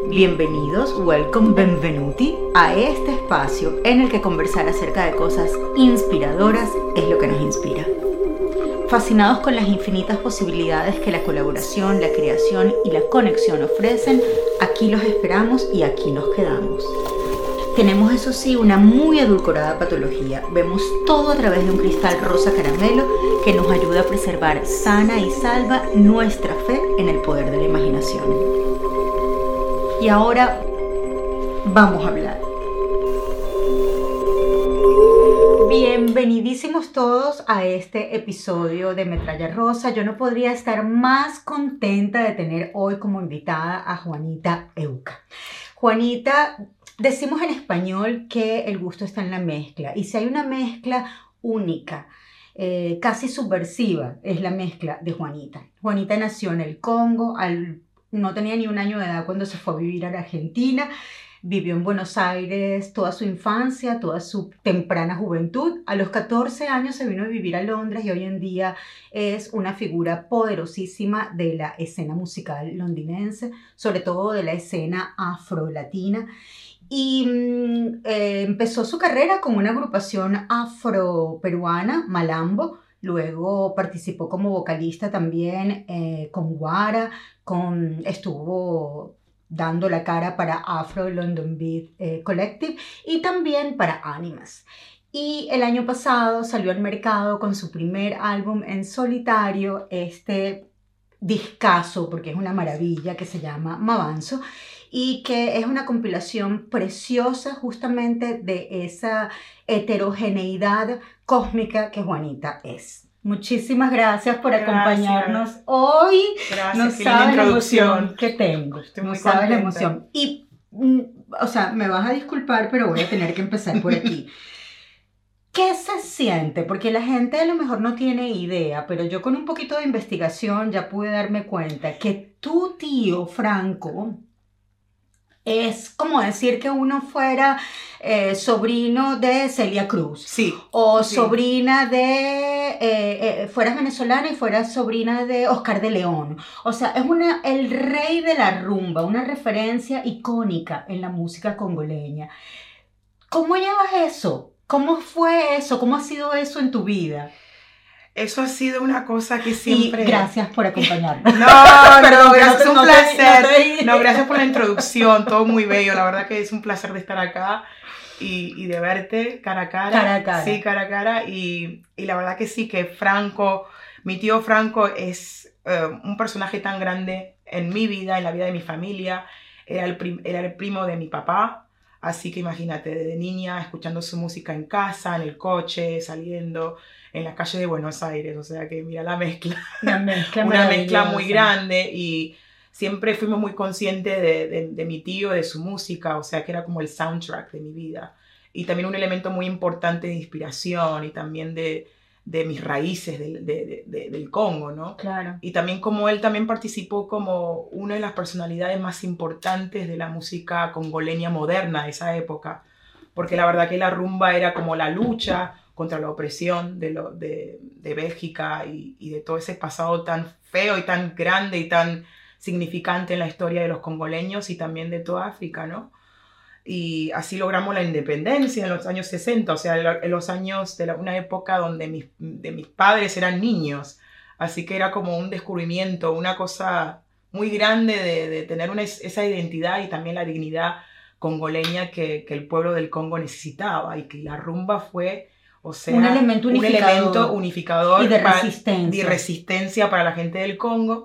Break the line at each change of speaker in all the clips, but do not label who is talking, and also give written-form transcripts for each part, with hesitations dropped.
Bienvenidos, welcome, benvenuti a este espacio en el que conversar acerca de cosas inspiradoras es lo que nos inspira. Fascinados con las infinitas posibilidades que la colaboración, la creación y la conexión ofrecen, aquí los esperamos y aquí nos quedamos. Tenemos, eso sí, una muy edulcorada patología. Vemos todo a través de un cristal rosa caramelo que nos ayuda a preservar sana y salva nuestra fe en el poder de la imaginación. Y ahora vamos a hablar. Bienvenidísimos todos a este episodio de Metralla Rosa. Yo no podría estar más contenta de tener hoy como invitada a Juanita Euca. Juanita, decimos en español que el gusto está en la mezcla, y si hay una mezcla única, casi subversiva, es la mezcla de Juanita. Juanita nació en el Congo, no tenía ni un año de edad cuando se fue a vivir a la Argentina. Vivió en Buenos Aires toda su infancia, toda su temprana juventud. A los 14 años se vino a vivir a Londres y hoy en día es una figura poderosísima de la escena musical londinense, sobre todo de la escena afro-latina. Y empezó su carrera con una agrupación afro-peruana, Malambo. Luego participó como vocalista también con Guara, estuvo dando la cara para Afro London Beat Collective y también para Animas. Y el año pasado salió al mercado con su primer álbum en solitario, este discazo, porque es una maravilla, que se llama M'Avanzo, y que es una compilación preciosa justamente de esa heterogeneidad cósmica que Juanita es. Muchísimas gracias por acompañarnos hoy.
Gracias,
no sabes la emoción que tengo.
Estoy
no
muy
sabes
contenta.
la emoción. Y, o sea, me vas a disculpar, pero voy a tener que empezar por aquí. ¿Qué se siente? Porque la gente a lo mejor no tiene idea, pero yo con un poquito de investigación ya pude darme cuenta que tu tío Franco es como decir que uno fuera sobrino de Celia Cruz.
Sí.
O
Sí.
sobrina de... fueras venezolana y fueras sobrina de Oscar de León. O sea, es el rey de la rumba, una referencia icónica en la música congoleña. ¿Cómo llevas eso? ¿Cómo fue eso? ¿Cómo ha sido eso en tu vida?
Eso ha sido una cosa que siempre...
Y gracias por acompañarnos.
No,
Perdón,
gracias, es un placer.
No,
Gracias por la introducción, todo muy bello. La verdad que es un placer de estar acá y de verte cara a cara.
Cara a cara.
Sí, cara a cara. Y la verdad que sí, que Franco, mi tío Franco es un personaje tan grande en mi vida, en la vida de mi familia. Era el primo de mi papá. Así que imagínate, desde niña escuchando su música en casa, en el coche, saliendo, en las calles de Buenos Aires. O sea que mira la mezcla.
Una mezcla
Muy grande, y siempre fuimos muy conscientes de mi tío, de su música. O sea que era como el soundtrack de mi vida. Y también un elemento muy importante de inspiración y también de mis raíces del Congo, ¿no?
Claro.
Y también como él también participó como una de las personalidades más importantes de la música congoleña moderna de esa época, porque la verdad que la rumba era como la lucha contra la opresión de Bélgica y de todo ese pasado tan feo y tan grande y tan significante en la historia de los congoleños y también de toda África, ¿no? Y así logramos la independencia en los años 60, o sea, en los años de una época donde mis padres eran niños. Así que era como un descubrimiento, una cosa muy grande de tener esa identidad y también la dignidad congoleña que el pueblo del Congo necesitaba, y que la rumba fue, o sea,
un elemento
unificador
y de
resistencia para la gente del Congo.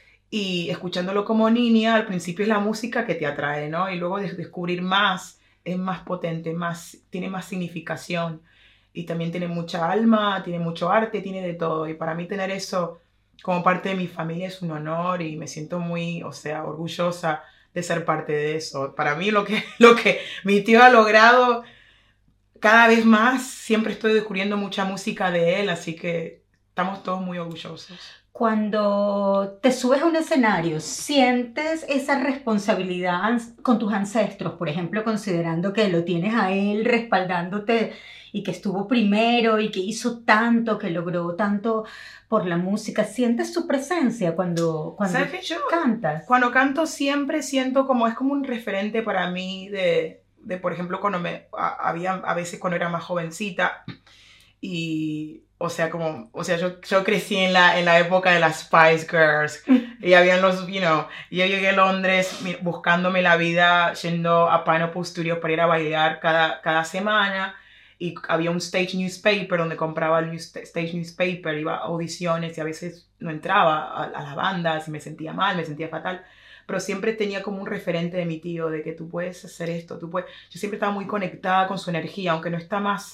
Y escuchándolo como niña, al principio es la música que te atrae, ¿no? Y luego descubrir más, es más potente, tiene más significación. Y también tiene mucha alma, tiene mucho arte, tiene de todo. Y para mí tener eso como parte de mi familia es un honor y me siento muy, o sea, orgullosa de ser parte de eso. Para mí lo que mi tío ha logrado cada vez más, siempre estoy descubriendo mucha música de él, así que estamos todos muy orgullosos.
Cuando te subes a un escenario, ¿sientes esa responsabilidad con tus ancestros? Por ejemplo, considerando que lo tienes a él respaldándote y que estuvo primero y que hizo tanto, que logró tanto por la música. ¿Sientes su presencia cuando
¿Sabes qué? Yo
cantas?
cuando canto siempre siento como, es como un referente para mí de por ejemplo, cuando había a veces cuando era más jovencita y... O sea, yo crecí en la época de las Spice Girls y habían los, yo llegué a Londres buscándome la vida, yendo a Pineapple Studios para ir a bailar cada semana y había un stage newspaper donde compraba el stage newspaper, iba a audiciones y a veces no entraba a las bandas y me sentía mal, me sentía fatal, pero siempre tenía como un referente de mi tío, de que tú puedes hacer esto, yo siempre estaba muy conectada con su energía, aunque no está más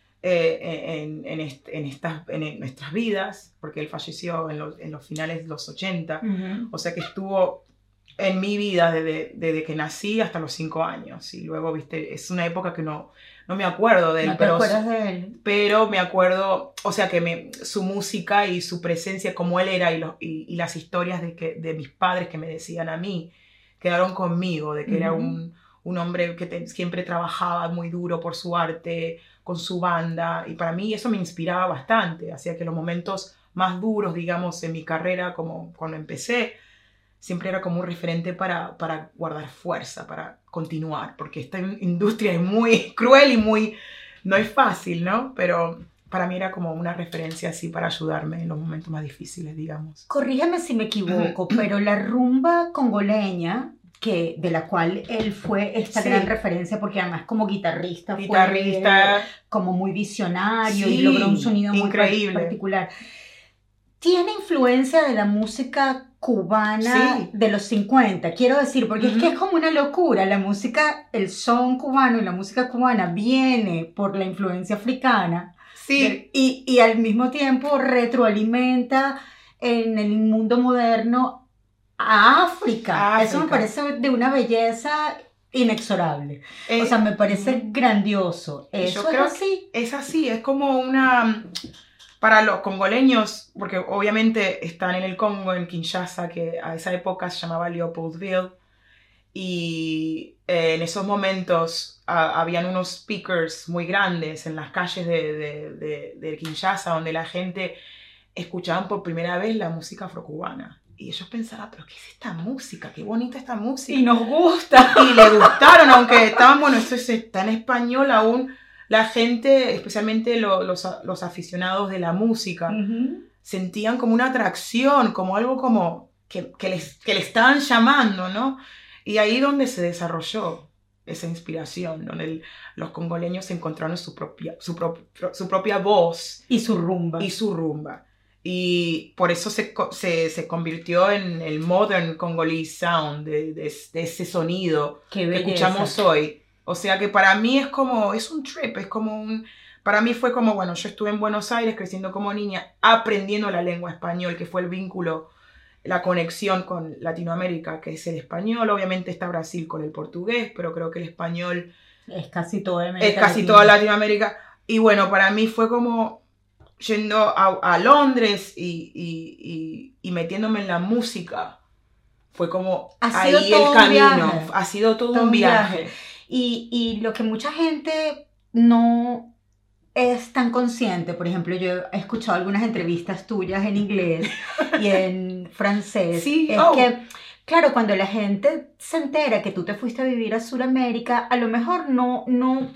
en nuestras vidas, porque él falleció en los finales de los 80, o sea que estuvo en mi vida desde que nací hasta los 5 años, y luego, viste, es una época que no me acuerdo de él,
¿No te acuerdas de él?
Pero me acuerdo, o sea que su música y su presencia, como él era, y las historias de mis padres que me decían a mí, quedaron conmigo, de que era un hombre que siempre trabajaba muy duro por su arte, con su banda, y para mí eso me inspiraba bastante, hacía que los momentos más duros, digamos, en mi carrera, como cuando empecé, siempre era como un referente para guardar fuerza, para continuar, porque esta industria es muy cruel y no es fácil, ¿no? Pero para mí era como una referencia así para ayudarme en los momentos más difíciles, digamos.
Corrígeme si me equivoco, pero la rumba congoleña, de la cual él fue esta gran referencia, porque además como guitarrista fue como muy visionario y logró un sonido muy particular. ¿Tiene influencia de la música cubana de los 50? Quiero decir, porque es que es como una locura. La música, el son cubano y la música cubana viene por la influencia africana.
Sí.
Y al mismo tiempo retroalimenta en el mundo moderno a África. Eso me parece de una belleza inexorable. O sea, me parece grandioso. ¿Eso es así?
Es así, es como una... Para los congoleños, porque obviamente están en el Congo, en Kinshasa, que a esa época se llamaba Leopoldville, y en esos momentos habían unos speakers muy grandes en las calles de Kinshasa, donde la gente escuchaba por primera vez la música afrocubana. Y ellos pensaban, pero ¿qué es esta música? ¡Qué bonita esta música!
Y nos gusta.
Y le gustaron, aunque estaban, bueno, esto está en español aún. La gente, especialmente los aficionados de la música, sentían como una atracción, como algo como que le estaban llamando, ¿no? Y ahí donde se desarrolló esa inspiración, donde los congoleños encontraron su propia voz.
Y su rumba.
Y por eso se convirtió en el modern Congolese sound, de ese sonido que escuchamos hoy. O sea que para mí es un trip, para mí fue como, bueno, yo estuve en Buenos Aires creciendo como niña, aprendiendo la lengua español, que fue el vínculo, la conexión con Latinoamérica, que es el español. Obviamente está Brasil con el portugués, pero creo que el español
es casi toda
Latinoamérica. Y bueno, para mí fue como yendo a Londres y metiéndome en la música. Fue como ahí el camino. Ha sido todo un viaje.
Y lo que mucha gente no es tan consciente, por ejemplo, yo he escuchado algunas entrevistas tuyas en inglés y en francés, que, claro, cuando la gente se entera que tú te fuiste a vivir a Sudamérica, a lo mejor no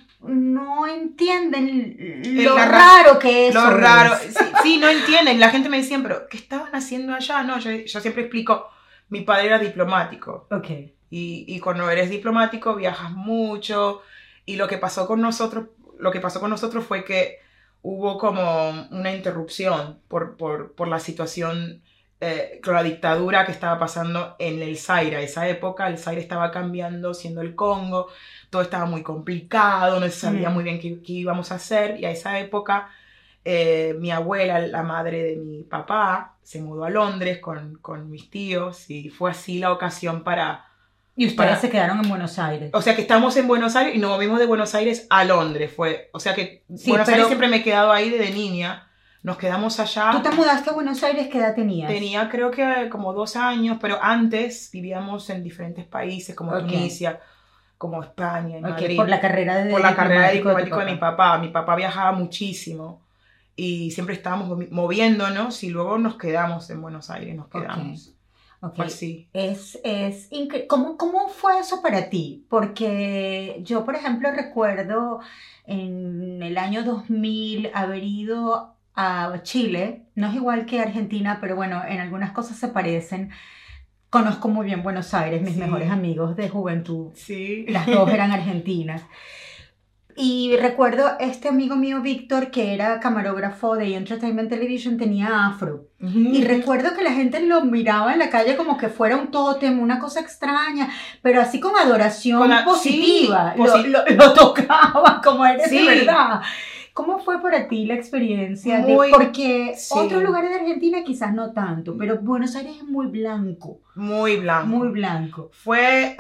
entienden lo raro que es.
Lo raro, sí, no entienden. La gente me decía, pero ¿qué estaban haciendo allá? No, yo siempre explico, mi padre era diplomático.
Okay.
Y cuando eres diplomático viajas mucho, y lo que pasó con nosotros fue que hubo como una interrupción por la situación, con la dictadura que estaba pasando en el Zaire. A esa época el Zaire estaba cambiando, siendo el Congo, todo estaba muy complicado, no se sabía muy bien qué íbamos a hacer, y a esa época mi abuela, la madre de mi papá, se mudó a Londres con mis tíos, y fue así la ocasión para...
Y ustedes se quedaron en Buenos Aires.
O sea que estamos en Buenos Aires y nos movimos de Buenos Aires a Londres. O sea que Buenos Aires siempre me he quedado ahí desde niña, Nos quedamos allá.
¿Tú te mudaste a Buenos Aires? ¿Qué edad tenías?
Tenía creo que como 2 años, pero antes vivíamos en diferentes países como Tunisia, como España, en Madrid.
Por la carrera de
diplomático de mi papá. Mi papá viajaba muchísimo y siempre estábamos moviéndonos y luego nos quedamos en Buenos Aires, nos quedamos. Pues sí.
¿Cómo fue eso para ti? Porque yo, por ejemplo, recuerdo en el año 2000 haber ido a Chile. No es igual que Argentina, pero bueno, en algunas cosas se parecen. Conozco muy bien Buenos Aires, mis mejores amigos de juventud.
Sí.
Las dos eran argentinas. Y recuerdo este amigo mío, Víctor, que era camarógrafo de Entertainment Television, tenía afro. Y recuerdo que la gente lo miraba en la calle como que fuera un tótem, una cosa extraña, pero así con adoración positiva.
Sí,
lo tocaba como eres de verdad. ¿Cómo fue para ti la experiencia? Porque otros lugares de Argentina quizás no tanto, pero Buenos Aires es muy blanco.
Muy blanco.
Muy blanco.
Fue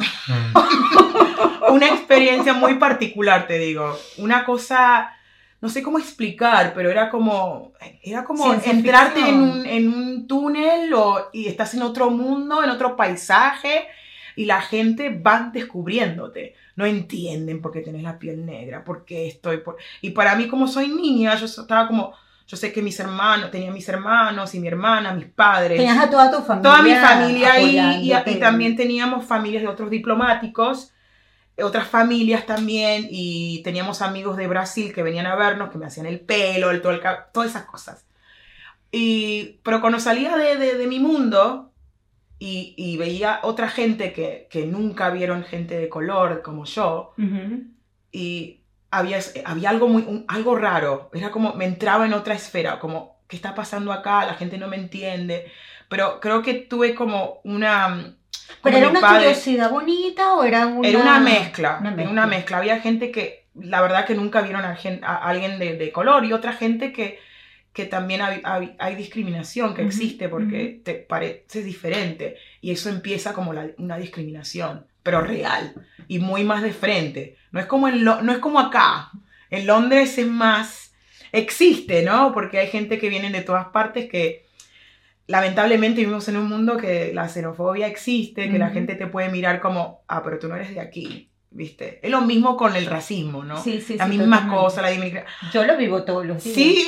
una experiencia muy particular, te digo. Una cosa, no sé cómo explicar, pero era como entrarte en un túnel y estás en otro mundo, en otro paisaje, y la gente va descubriéndote. No entienden por qué tenés la piel negra, por qué Y para mí, como soy niña, yo sé que tenía mis hermanos y mi hermana, mis padres.
Tenías a toda tu familia.
Toda mi familia ahí, y también teníamos familias de otros diplomáticos, otras familias también, y teníamos amigos de Brasil que venían a vernos, que me hacían el pelo, todas esas cosas. Pero cuando salía de mi mundo, y veía otra gente que nunca vieron gente de color como yo, y había algo raro, era como me entraba en otra esfera, como ¿qué está pasando acá? La gente no me entiende, pero creo que tuve como una...
¿Pero era una curiosidad bonita o era una...?
Era una mezcla. Había gente que la verdad que nunca vieron a alguien de color, y otra gente que también hay discriminación que existe porque te pareces diferente, y eso empieza como una discriminación, pero real y muy más de frente. No es como acá. En Londres es más, existe, ¿no? Porque hay gente que viene de todas partes, que lamentablemente vivimos en un mundo que la xenofobia existe, que la gente te puede mirar como, pero tú no eres de aquí. ¿Viste? Es lo mismo con el racismo, ¿no?
Sí,
la misma cosa, la discriminación.
Yo lo vivo todos los días.
Sí.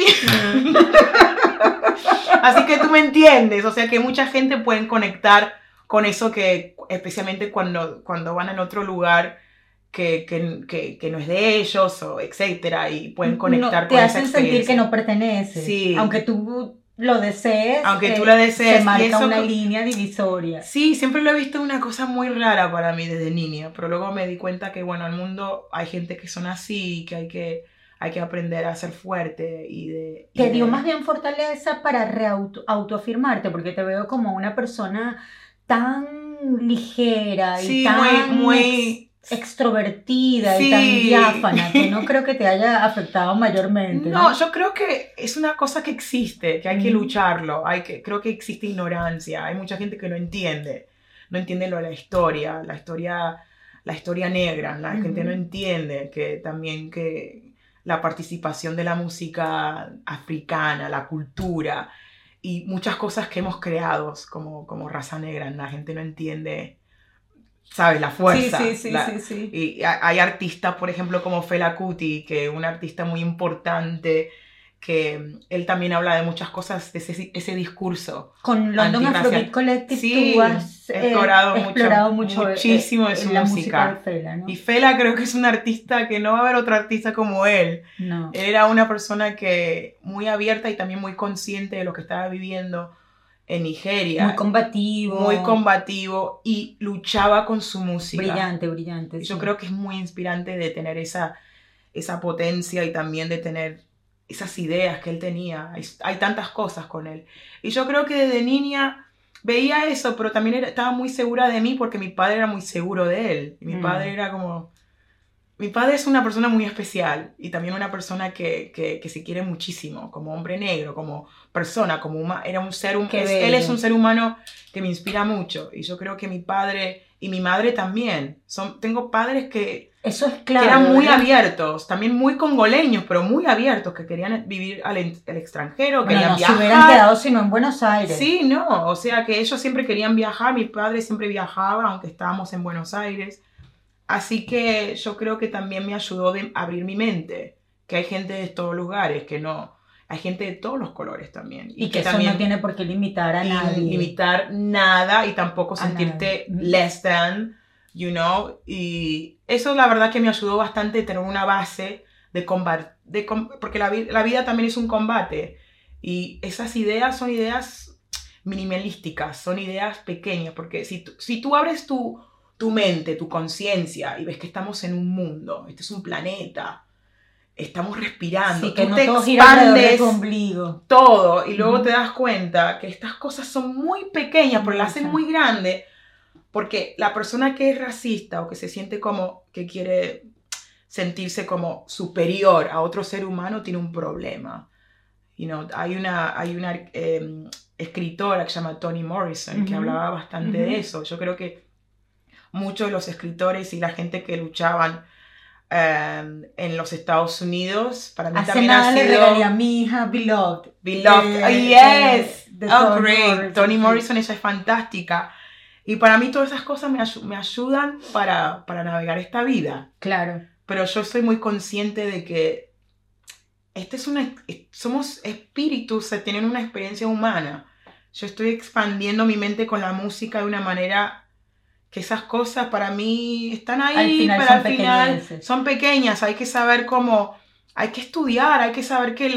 Así que tú me entiendes, o sea que mucha gente puede conectar con eso, que especialmente cuando van a otro lugar que no es de ellos, o etcétera, y pueden conectar con esa experiencia.
Te hacen sentir que no perteneces.
Sí.
Aunque tú lo desees,
se
marca una línea divisoria.
Sí, siempre lo he visto una cosa muy rara para mí desde niña, pero luego me di cuenta que, bueno, en el mundo hay gente que son así, que hay que aprender a ser fuerte
¿Te dio más bien fortaleza para autoafirmarte? Porque te veo como una persona tan ligera y tan muy extrovertida y tan diáfana, que no creo que te haya afectado mayormente.
No, yo creo que es una cosa que existe, que hay que lucharlo. Creo que existe ignorancia. Hay mucha gente que no entiende la historia negra. La gente no entiende que la participación de la música africana, la cultura y muchas cosas que hemos creado como raza negra, la gente no entiende, ¿sabes? La fuerza.
Sí.
Y hay artistas, por ejemplo, como Fela Kuti, que es un artista muy importante, que él también habla de muchas cosas, de ese discurso.
Con London Afrobeat Collective tú has
explorado muchísimo de su
la
música
de Fela, ¿no?
Y Fela creo que es un artista que no va a haber otro artista como él.
No.
Él era una persona que muy abierta y también muy consciente de lo que estaba viviendo en Nigeria.
Muy combativo
y luchaba con su música.
Brillante.
Yo creo que es muy inspirante de tener esa potencia y también de tener esas ideas que él tenía. Hay tantas cosas con él. Y yo creo que desde niña veía eso, pero también estaba muy segura de mí porque mi padre era muy seguro de él. Y mi padre era como... mi padre es una persona muy especial y también una persona que se quiere muchísimo, como hombre negro, como persona, como era un ser humano. Él es un ser humano que me inspira mucho y yo creo que mi padre y mi madre también. Tengo padres que,
eso es claro,
que eran muy
¿verdad?
abiertos, también muy congoleños, pero muy abiertos, que querían vivir al extranjero,
Bueno,
querían
no
viajar.
se hubieran quedado sino en Buenos Aires.
Sí, no, o sea que ellos siempre querían viajar, mi padre siempre viajaba, aunque estábamos en Buenos Aires. Así que yo creo que también me ayudó a abrir mi mente, que hay gente de todos lugares, que no, hay gente de todos los colores también.
Y que eso
también
no tiene por qué limitar a nadie.
Limitar nada y tampoco sentirte
nadie.
less than, you know. Y eso la verdad que me ayudó bastante tener una base de combate, porque la vida también es un combate. Y esas ideas son ideas minimalísticas, son ideas pequeñas, porque si tú abres tu mente, tu conciencia y ves que estamos en un mundo, este es un planeta, estamos respirando,
sí, que
tú
no
te
todo gira alrededor de
expandes
tu ombligo.
todo y luego te das cuenta que estas cosas son muy pequeñas, pero las hacen muy grande, porque la persona que es racista o que se siente como que quiere sentirse como superior a otro ser humano tiene un problema. You know, hay una escritora que se llama Toni Morrison que hablaba bastante de eso. Yo creo que muchos de los escritores y la gente que luchaban en los Estados Unidos, para mí
hace
también
nada
ha
le
sido...
regalé a mi hija Beloved.
Beloved, yes,
Toni
great.
Morrison.
Toni Morrison, ella es fantástica. Y para mí todas esas cosas me ayudan para navegar esta vida.
Claro.
Pero yo soy muy consciente de que somos espíritus que tienen una experiencia humana. Yo estoy expandiendo mi mente con la música de una manera que esas cosas para mí están ahí, pero al final son pequeñas. Hay que saber cómo, hay que estudiar, hay que saber que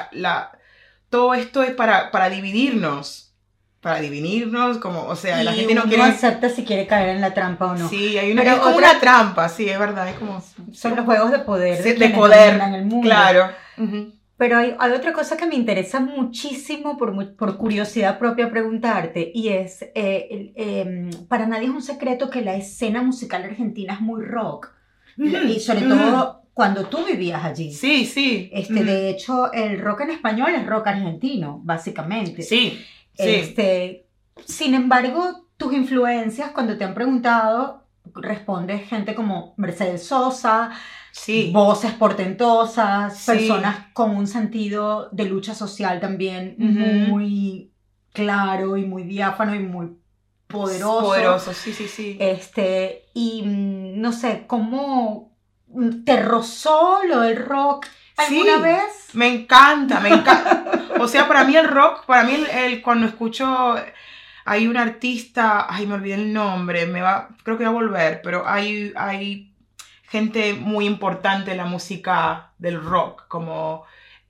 todo esto es para dividirnos. Para dividirnos, como, o sea, la gente no quiere...
acepta si quiere caer en la trampa o no.
Sí, es como una trampa, sí, es verdad, es como...
Son los juegos de poder.
De poder,
en el mundo.
Claro.
Pero hay otra cosa que me interesa muchísimo por curiosidad propia preguntarte, y es, para nadie es un secreto que la escena musical argentina es muy rock, y sobre todo cuando tú vivías allí.
Sí, sí.
De hecho, el rock en español es rock argentino, básicamente.
Sí, sí.
Sin embargo, tus influencias, cuando te han preguntado, respondes gente como Mercedes Sosa,
sí.
Voces portentosas,
sí.
Personas con un sentido de lucha social también muy claro y muy diáfano y muy poderoso.
Poderoso, sí, sí, sí.
Y no sé, ¿cómo te rozó lo del rock alguna vez?
Me encanta, me encanta. O sea, para mí el rock, cuando escucho... Hay un artista, me olvidé el nombre, creo que va a volver, pero hay gente muy importante en la música del rock, como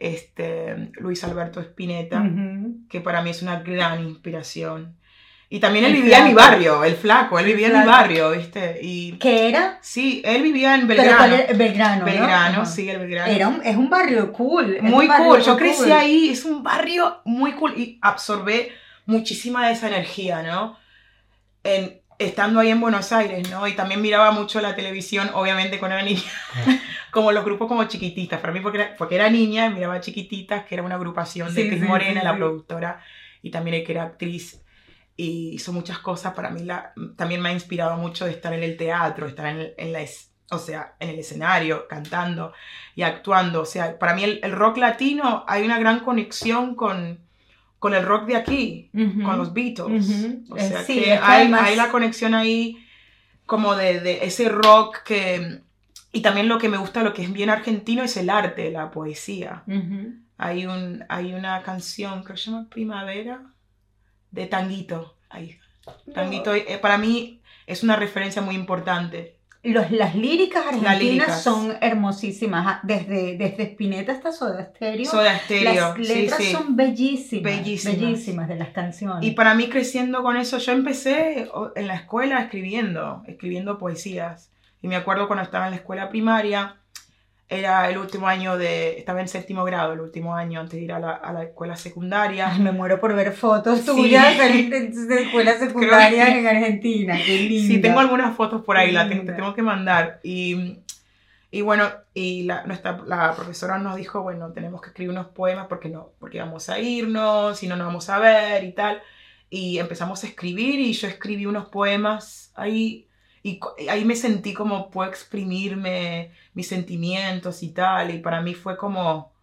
Luis Alberto Spinetta, que para mí es una gran inspiración. Y también él vivía en mi barrio, el flaco, él vivía en mi barrio, ¿viste? Y,
¿qué era?
Sí, él vivía en Belgrano.
Pero Belgrano,
Belgrano,
¿no?
sí, el Belgrano.
Es un barrio cool.
Muy cool, yo crecí ahí, es un barrio muy cool y absorbé muchísima de esa energía, ¿no? Estando ahí en Buenos Aires, ¿no? Y también miraba mucho la televisión, obviamente cuando era niña, como los grupos como Chiquititas. Para mí, porque era niña, miraba Chiquititas, que era una agrupación de Cris Morena, la productora, y también que era actriz, y hizo muchas cosas. Para mí también me ha inspirado mucho de estar en el teatro, estar en el escenario, cantando y actuando. O sea, para mí el rock latino, hay una gran conexión con el rock de aquí, con los Beatles. O sea, sí, que hay la conexión ahí como de ese rock que... Y también lo que me gusta, lo que es bien argentino, es el arte, la poesía. Hay una canción que se llama Primavera, de Tanguito. Tanguito, para mí es una referencia muy importante.
Las líricas argentinas son hermosísimas, desde Spinetta hasta Soda Stereo. Las letras son bellísimas de las canciones.
Y para mí, creciendo con eso, yo empecé en la escuela escribiendo poesías. Y me acuerdo cuando estaba en la escuela primaria, era el último año estaba en 7º grado, el último año antes de ir a la escuela secundaria.
Ay, me muero por ver fotos tuyas de escuela secundaria en Argentina, qué linda.
Sí, tengo algunas fotos por ahí, te tengo que mandar. Y Y bueno, y la profesora nos dijo, bueno, tenemos que escribir unos poemas porque vamos a irnos, si no nos vamos a ver y tal. Y empezamos a escribir y yo escribí unos poemas ahí. Y ahí me sentí como puedo exprimirme mis sentimientos y tal. Y para mí fue como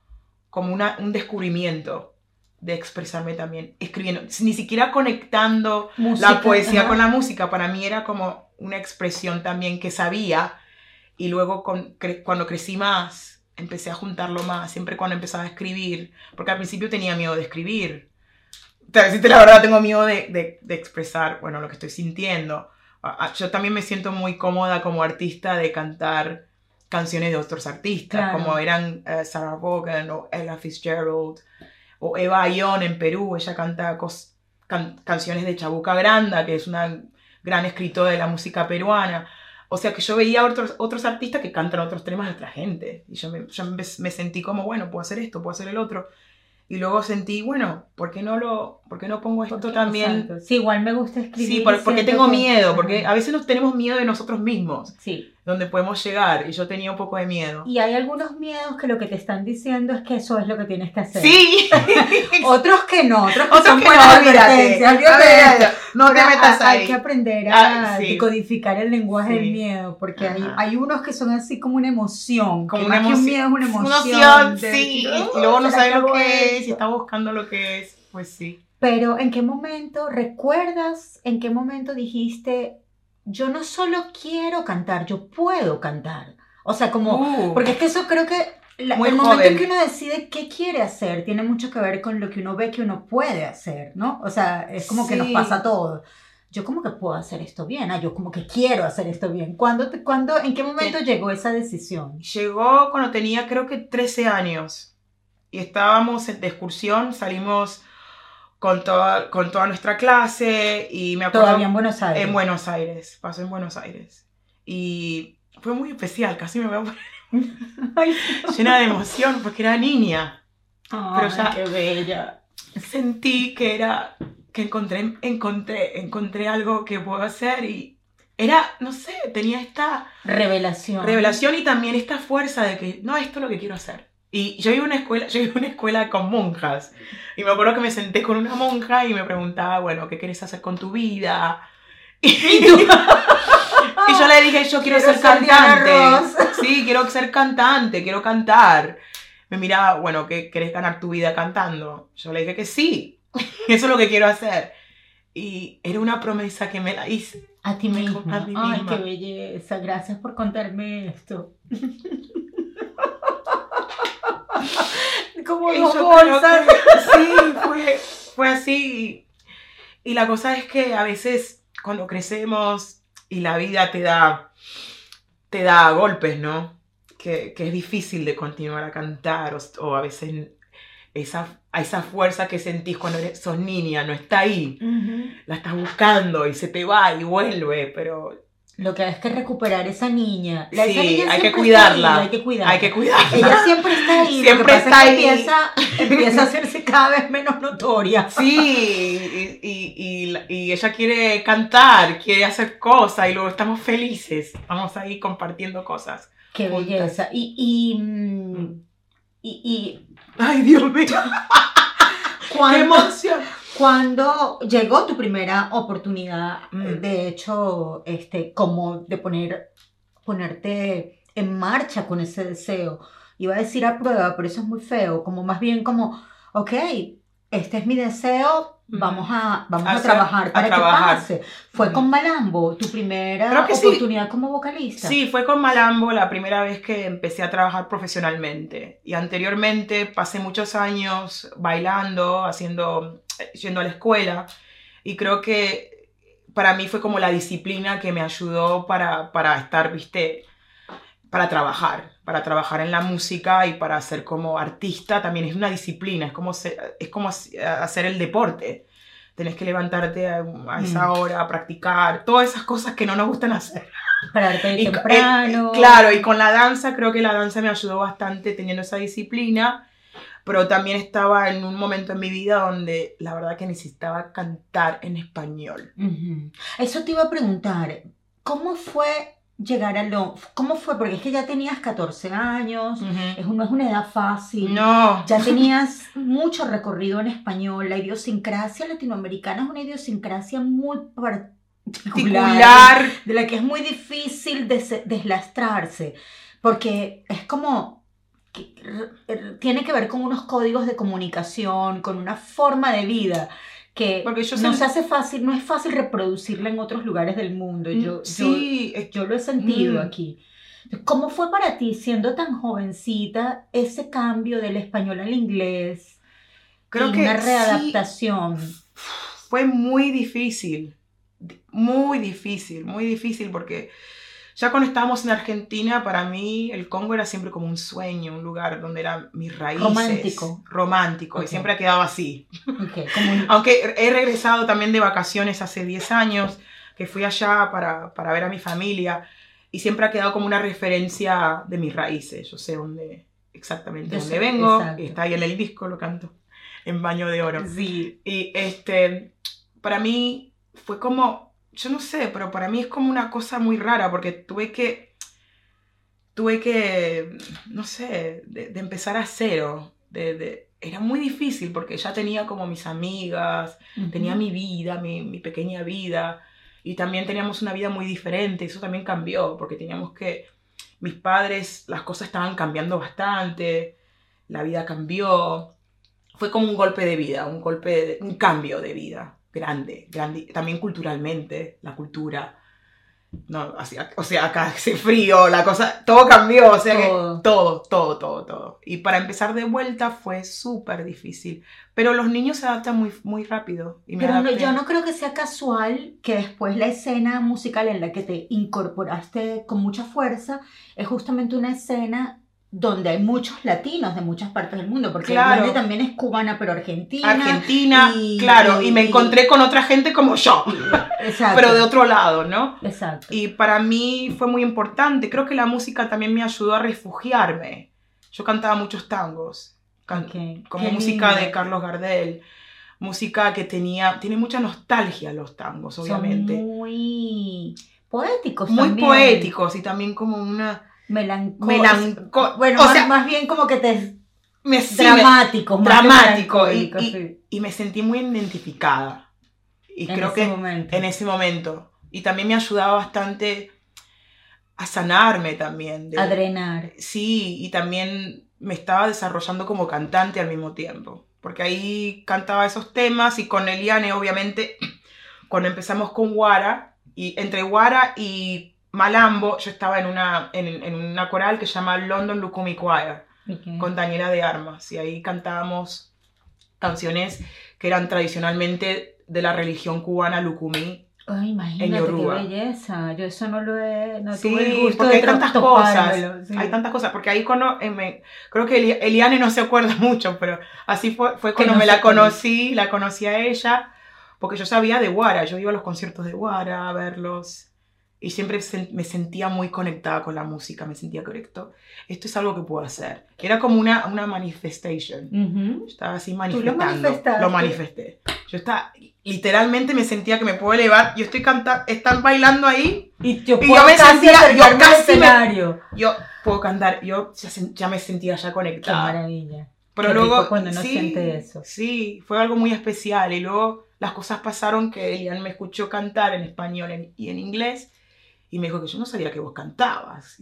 un descubrimiento de expresarme también, escribiendo, ni siquiera conectando
Música,
la poesía
ajá.
con la música. Para mí era como una expresión también que sabía. Y luego cuando crecí más, empecé a juntarlo más, siempre cuando empezaba a escribir, porque al principio tenía miedo de escribir. Te decirte la verdad, tengo miedo de expresar, bueno, lo que estoy sintiendo. Yo también me siento muy cómoda como artista de cantar canciones de otros artistas,
Claro.
como eran Sarah Vaughan o Ella Fitzgerald o Eva Ayón en Perú. Ella canta canciones de Chabuca Granda, que es una gran escritora de la música peruana. O sea que yo veía otros artistas que cantan otros temas de otra gente. Y yo me sentí como, bueno, puedo hacer esto, puedo hacer el otro. Y luego sentí, bueno, ¿por qué no pongo esto también?
Exacto. Sí, igual me gusta escribir.
Sí,
y
porque
siento
tengo
que-
miedo, porque
Ajá.
a veces nos tenemos miedo de nosotros mismos,
Sí.
donde podemos llegar. Y yo tenía un poco de miedo.
Y hay algunos miedos que lo que te están diciendo es que eso es lo que tienes que hacer.
Sí.
Otros que no, otros que
Otros
son
que
buenas
no, olvídate.
advertencias, olvídate.
No te
Pero
metas ahí.
hay que aprender
Ah,
a
sí.
decodificar el lenguaje
Sí.
del miedo, porque
Ajá.
hay unos que son así como una emoción,
Como
que
una
más que un
emoción.
miedo es una
Una
emoción. de
sí.
decir,
Y luego no
¿será
sabe
que
lo
hago
que es, y
esto?
está buscando lo que es. Pues sí.
Pero ¿en qué momento recuerdas, en qué momento dijiste, yo no solo quiero cantar, yo puedo cantar? O sea, como, porque es que eso creo que
Muy
el momento
joven.
en que uno decide qué quiere hacer tiene mucho que ver con lo que uno ve que uno puede hacer, ¿no? O sea, es como que nos
Sí.
pasa a todos. Yo como que puedo hacer esto bien, yo como que quiero hacer esto bien. ¿En qué momento llegó esa decisión?
Llegó cuando tenía creo que 13 años. Y estábamos de excursión, salimos con toda nuestra clase y me acuerdo...
Todavía en Buenos Aires.
En Buenos Aires, pasó en Buenos Aires. Y fue muy especial, casi me voy a poner
Ay,
llena de emoción porque era niña. Pero ya
qué bella.
sentí que encontré algo que puedo hacer y era, no sé, tenía esta revelación y también esta fuerza de que, no, esto es lo que quiero hacer. Y yo iba a una escuela con monjas. Y me acuerdo que me senté con una monja y me preguntaba, bueno, ¿qué quieres hacer con tu vida? Y yo le dije, yo quiero ser cantante. Sí, quiero ser cantante, quiero cantar. Me miraba, bueno, ¿qué querés ganar tu vida cantando? Yo le dije que sí, eso es lo que quiero hacer. Y era una promesa que me la hice.
A ti misma.
A mí
Ay,
misma.
qué belleza. Gracias por contarme esto. Como
Y
dos
yo
bolsas.
creo que sí, fue así. Y la cosa es que a veces cuando crecemos y la vida te da golpes, ¿no? Que es difícil de continuar a cantar o a veces esa fuerza que sentís cuando sos niña no está ahí. La estás buscando y se te va y vuelve, pero...
Lo que hay es que recuperar esa niña.
Sí,
Esa niña
hay que
siempre
cuidarla.
está ahí, hay que cuidarla.
Hay que cuidarla.
Ella siempre está ahí.
Siempre
lo que pasa
está
es que
ahí.
empieza a hacerse cada vez menos notoria.
Sí, y ella quiere cantar, quiere hacer cosas y luego estamos felices. Vamos ahí compartiendo cosas.
Qué
juntas.
belleza.
Ay, Dios mío. ¡Qué emoción!
Cuando llegó tu primera oportunidad,
Mm.
de hecho, como de ponerte en marcha con ese deseo, iba a decir a prueba, pero eso es muy feo, como más bien como, ok, este es mi deseo, vamos a trabajar para que pase. Fue con Malambo, tu primera
Creo que sí.
oportunidad como vocalista.
Sí, fue con Malambo la primera vez que empecé a trabajar profesionalmente. Y anteriormente pasé muchos años bailando, yendo a la escuela. Y creo que para mí fue como la disciplina que me ayudó para estar, ¿viste? Para trabajar en la música y para ser como artista también es una disciplina, es como hacer el deporte. Tenés que levantarte a esa hora, a practicar, todas esas cosas que no nos gustan hacer.
Pararte temprano.
Claro, y con la danza, creo que la danza me ayudó bastante teniendo esa disciplina, pero también estaba en un momento en mi vida donde la verdad que necesitaba cantar en español.
Eso te iba a preguntar, ¿cómo fue llegar a ¿Cómo fue? Porque es que ya tenías 14 años, no es una edad fácil.
No.
Ya tenías mucho recorrido en español. La idiosincrasia latinoamericana es una idiosincrasia muy particular, de la que es muy difícil deslastrarse, porque es como tiene que ver con unos códigos de comunicación, con una forma de vida que no se hace fácil, no es fácil reproducirla en otros lugares del mundo. Yo lo he sentido aquí. ¿Cómo fue para ti, siendo tan jovencita, ese cambio del español al inglés?
Creo que
una readaptación.
Sí, fue muy difícil, muy difícil, porque ya cuando estábamos en Argentina, para mí el Congo era siempre como un sueño, un lugar donde eran mis raíces. Romántico, okay. Y siempre ha quedado así.
Okay.
Aunque he regresado también de vacaciones hace 10 años, que fui allá para ver a mi familia, y siempre ha quedado como una referencia de mis raíces. Yo sé exactamente dónde vengo, y está ahí en el disco, lo canto, en Baño de Oro.
Sí.
Y para mí fue como... Yo no sé, pero para mí es como una cosa muy rara, porque tuve que no sé, de empezar a cero. Era muy difícil, porque ya tenía como mis amigas, tenía mi vida, mi pequeña vida, y también teníamos una vida muy diferente. Eso también cambió, porque mis padres, las cosas estaban cambiando bastante, la vida cambió. Fue como un golpe de vida, un cambio de vida. Grande, también culturalmente, la cultura, no, o sea, acá hace frío, la cosa, todo cambió, o sea que todo. Y para empezar de vuelta fue súper difícil, pero los niños se adaptan muy, muy rápido.
Pero yo no creo que sea casual que después la escena musical en la que te incorporaste con mucha fuerza es justamente una escena donde hay muchos latinos de muchas partes del mundo, porque Diane también es cubana, pero argentina,
y me encontré con otra gente como yo, pero de otro lado, ¿no?
Exacto.
Y para mí fue muy importante, creo que la música también me ayudó a refugiarme. Yo cantaba muchos tangos, como música de Carlos Gardel, música que tiene mucha nostalgia los tangos, obviamente.
Son muy poéticos
muy
también.
Muy poéticos, y también como una...
Bueno,
o sea,
más bien como que
dramático. Y me sentí muy identificada. Y creo que en ese momento. Y también me ayudaba bastante a sanarme también.
A drenar.
Sí, y también me estaba desarrollando como cantante al mismo tiempo. Porque ahí cantaba esos temas, y con Eliane, obviamente, cuando empezamos con Guara, y entre Guara y Malambo, yo estaba en una coral que se llama London Lukumi Choir, con Daniela de Armas, y ahí cantábamos canciones que eran tradicionalmente de la religión cubana Lukumi.
Ay, imagínate, qué belleza. Yo eso no
sí,
tuve el gusto
porque
de
hay tantas cosas.
Sí.
Hay tantas cosas, porque ahí creo que Eliane no se acuerda mucho, pero así fue cuando la conocí a ella, porque yo sabía de Guara, yo iba a los conciertos de Guara a verlos. Y siempre me sentía muy conectada con la música, me sentía correcto. Esto es algo que puedo hacer. Era como una manifestation. Yo estaba así manifestando. Lo manifesté. Literalmente me sentía que me puedo elevar. Yo estoy cantando, están bailando ahí.
Y yo me sentía,
yo puedo cantar. Yo ya me sentía ya conectada.
Qué maravilla.
Pero luego,
cuando uno siente eso.
Sí, fue algo muy especial. Y luego las cosas pasaron que Elian me escuchó cantar en español y en inglés. Y me dijo que yo no sabía que vos cantabas. En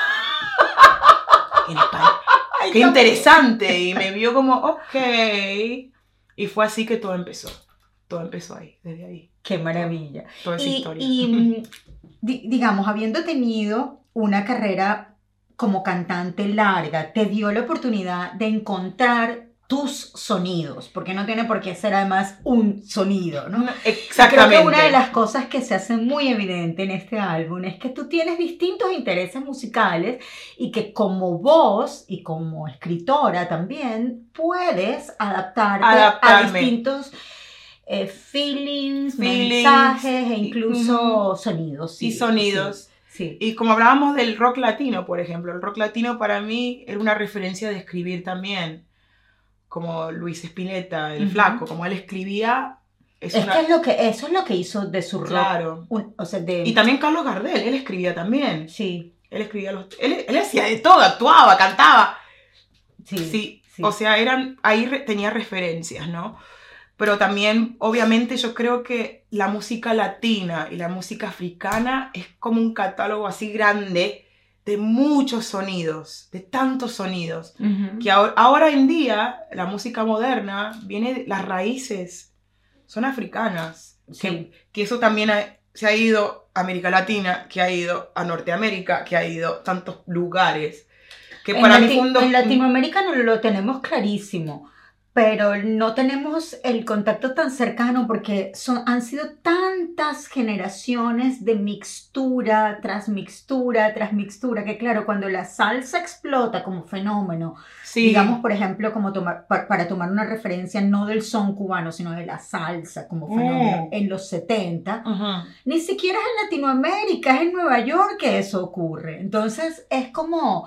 español. ¡Qué interesante! Y me vio como, ok. Y fue así que todo empezó. Todo empezó ahí, desde ahí.
¡Qué maravilla!
Toda esa historia.
Y digamos, habiendo tenido una carrera como cantante larga, te dio la oportunidad de encontrar tus sonidos, porque no tiene por qué ser además un sonido, ¿no?
Exactamente.
Creo que una de las cosas que se hace muy evidente en este álbum es que tú tienes distintos intereses musicales y que como voz y como escritora también puedes adaptarte a distintos feelings, mensajes e incluso sonidos.
Sí, y sonidos.
Sí.
Y como hablábamos del rock latino, por ejemplo, el rock latino para mí era una referencia de escribir también. Como Luis Spinetta, el flaco, como él escribía,
Es que eso es lo que hizo de su rock.
Claro.
O sea,
Y también Carlos Gardel, él escribía también.
Sí.
Él escribía él hacía de todo, actuaba, cantaba.
Sí.
O sea, ahí tenía referencias, ¿no? Pero también, obviamente, yo creo que la música latina y la música africana es como un catálogo así grande de muchos sonidos, de tantos sonidos, que ahora en día la música moderna las raíces son africanas,
Sí.
que eso también se ha ido a América Latina, que ha ido a Norteamérica, que ha ido a tantos lugares. Que para mí
en Latinoamérica no lo tenemos clarísimo, pero no tenemos el contacto tan cercano porque han sido tantas generaciones de mixtura tras mixtura tras mixtura, que claro, cuando la salsa explota como fenómeno,
sí.
Digamos, por ejemplo, como para tomar una referencia no del son cubano, sino de la salsa como fenómeno en los 70, ni siquiera es en Latinoamérica, es en Nueva York que eso ocurre. Entonces es como...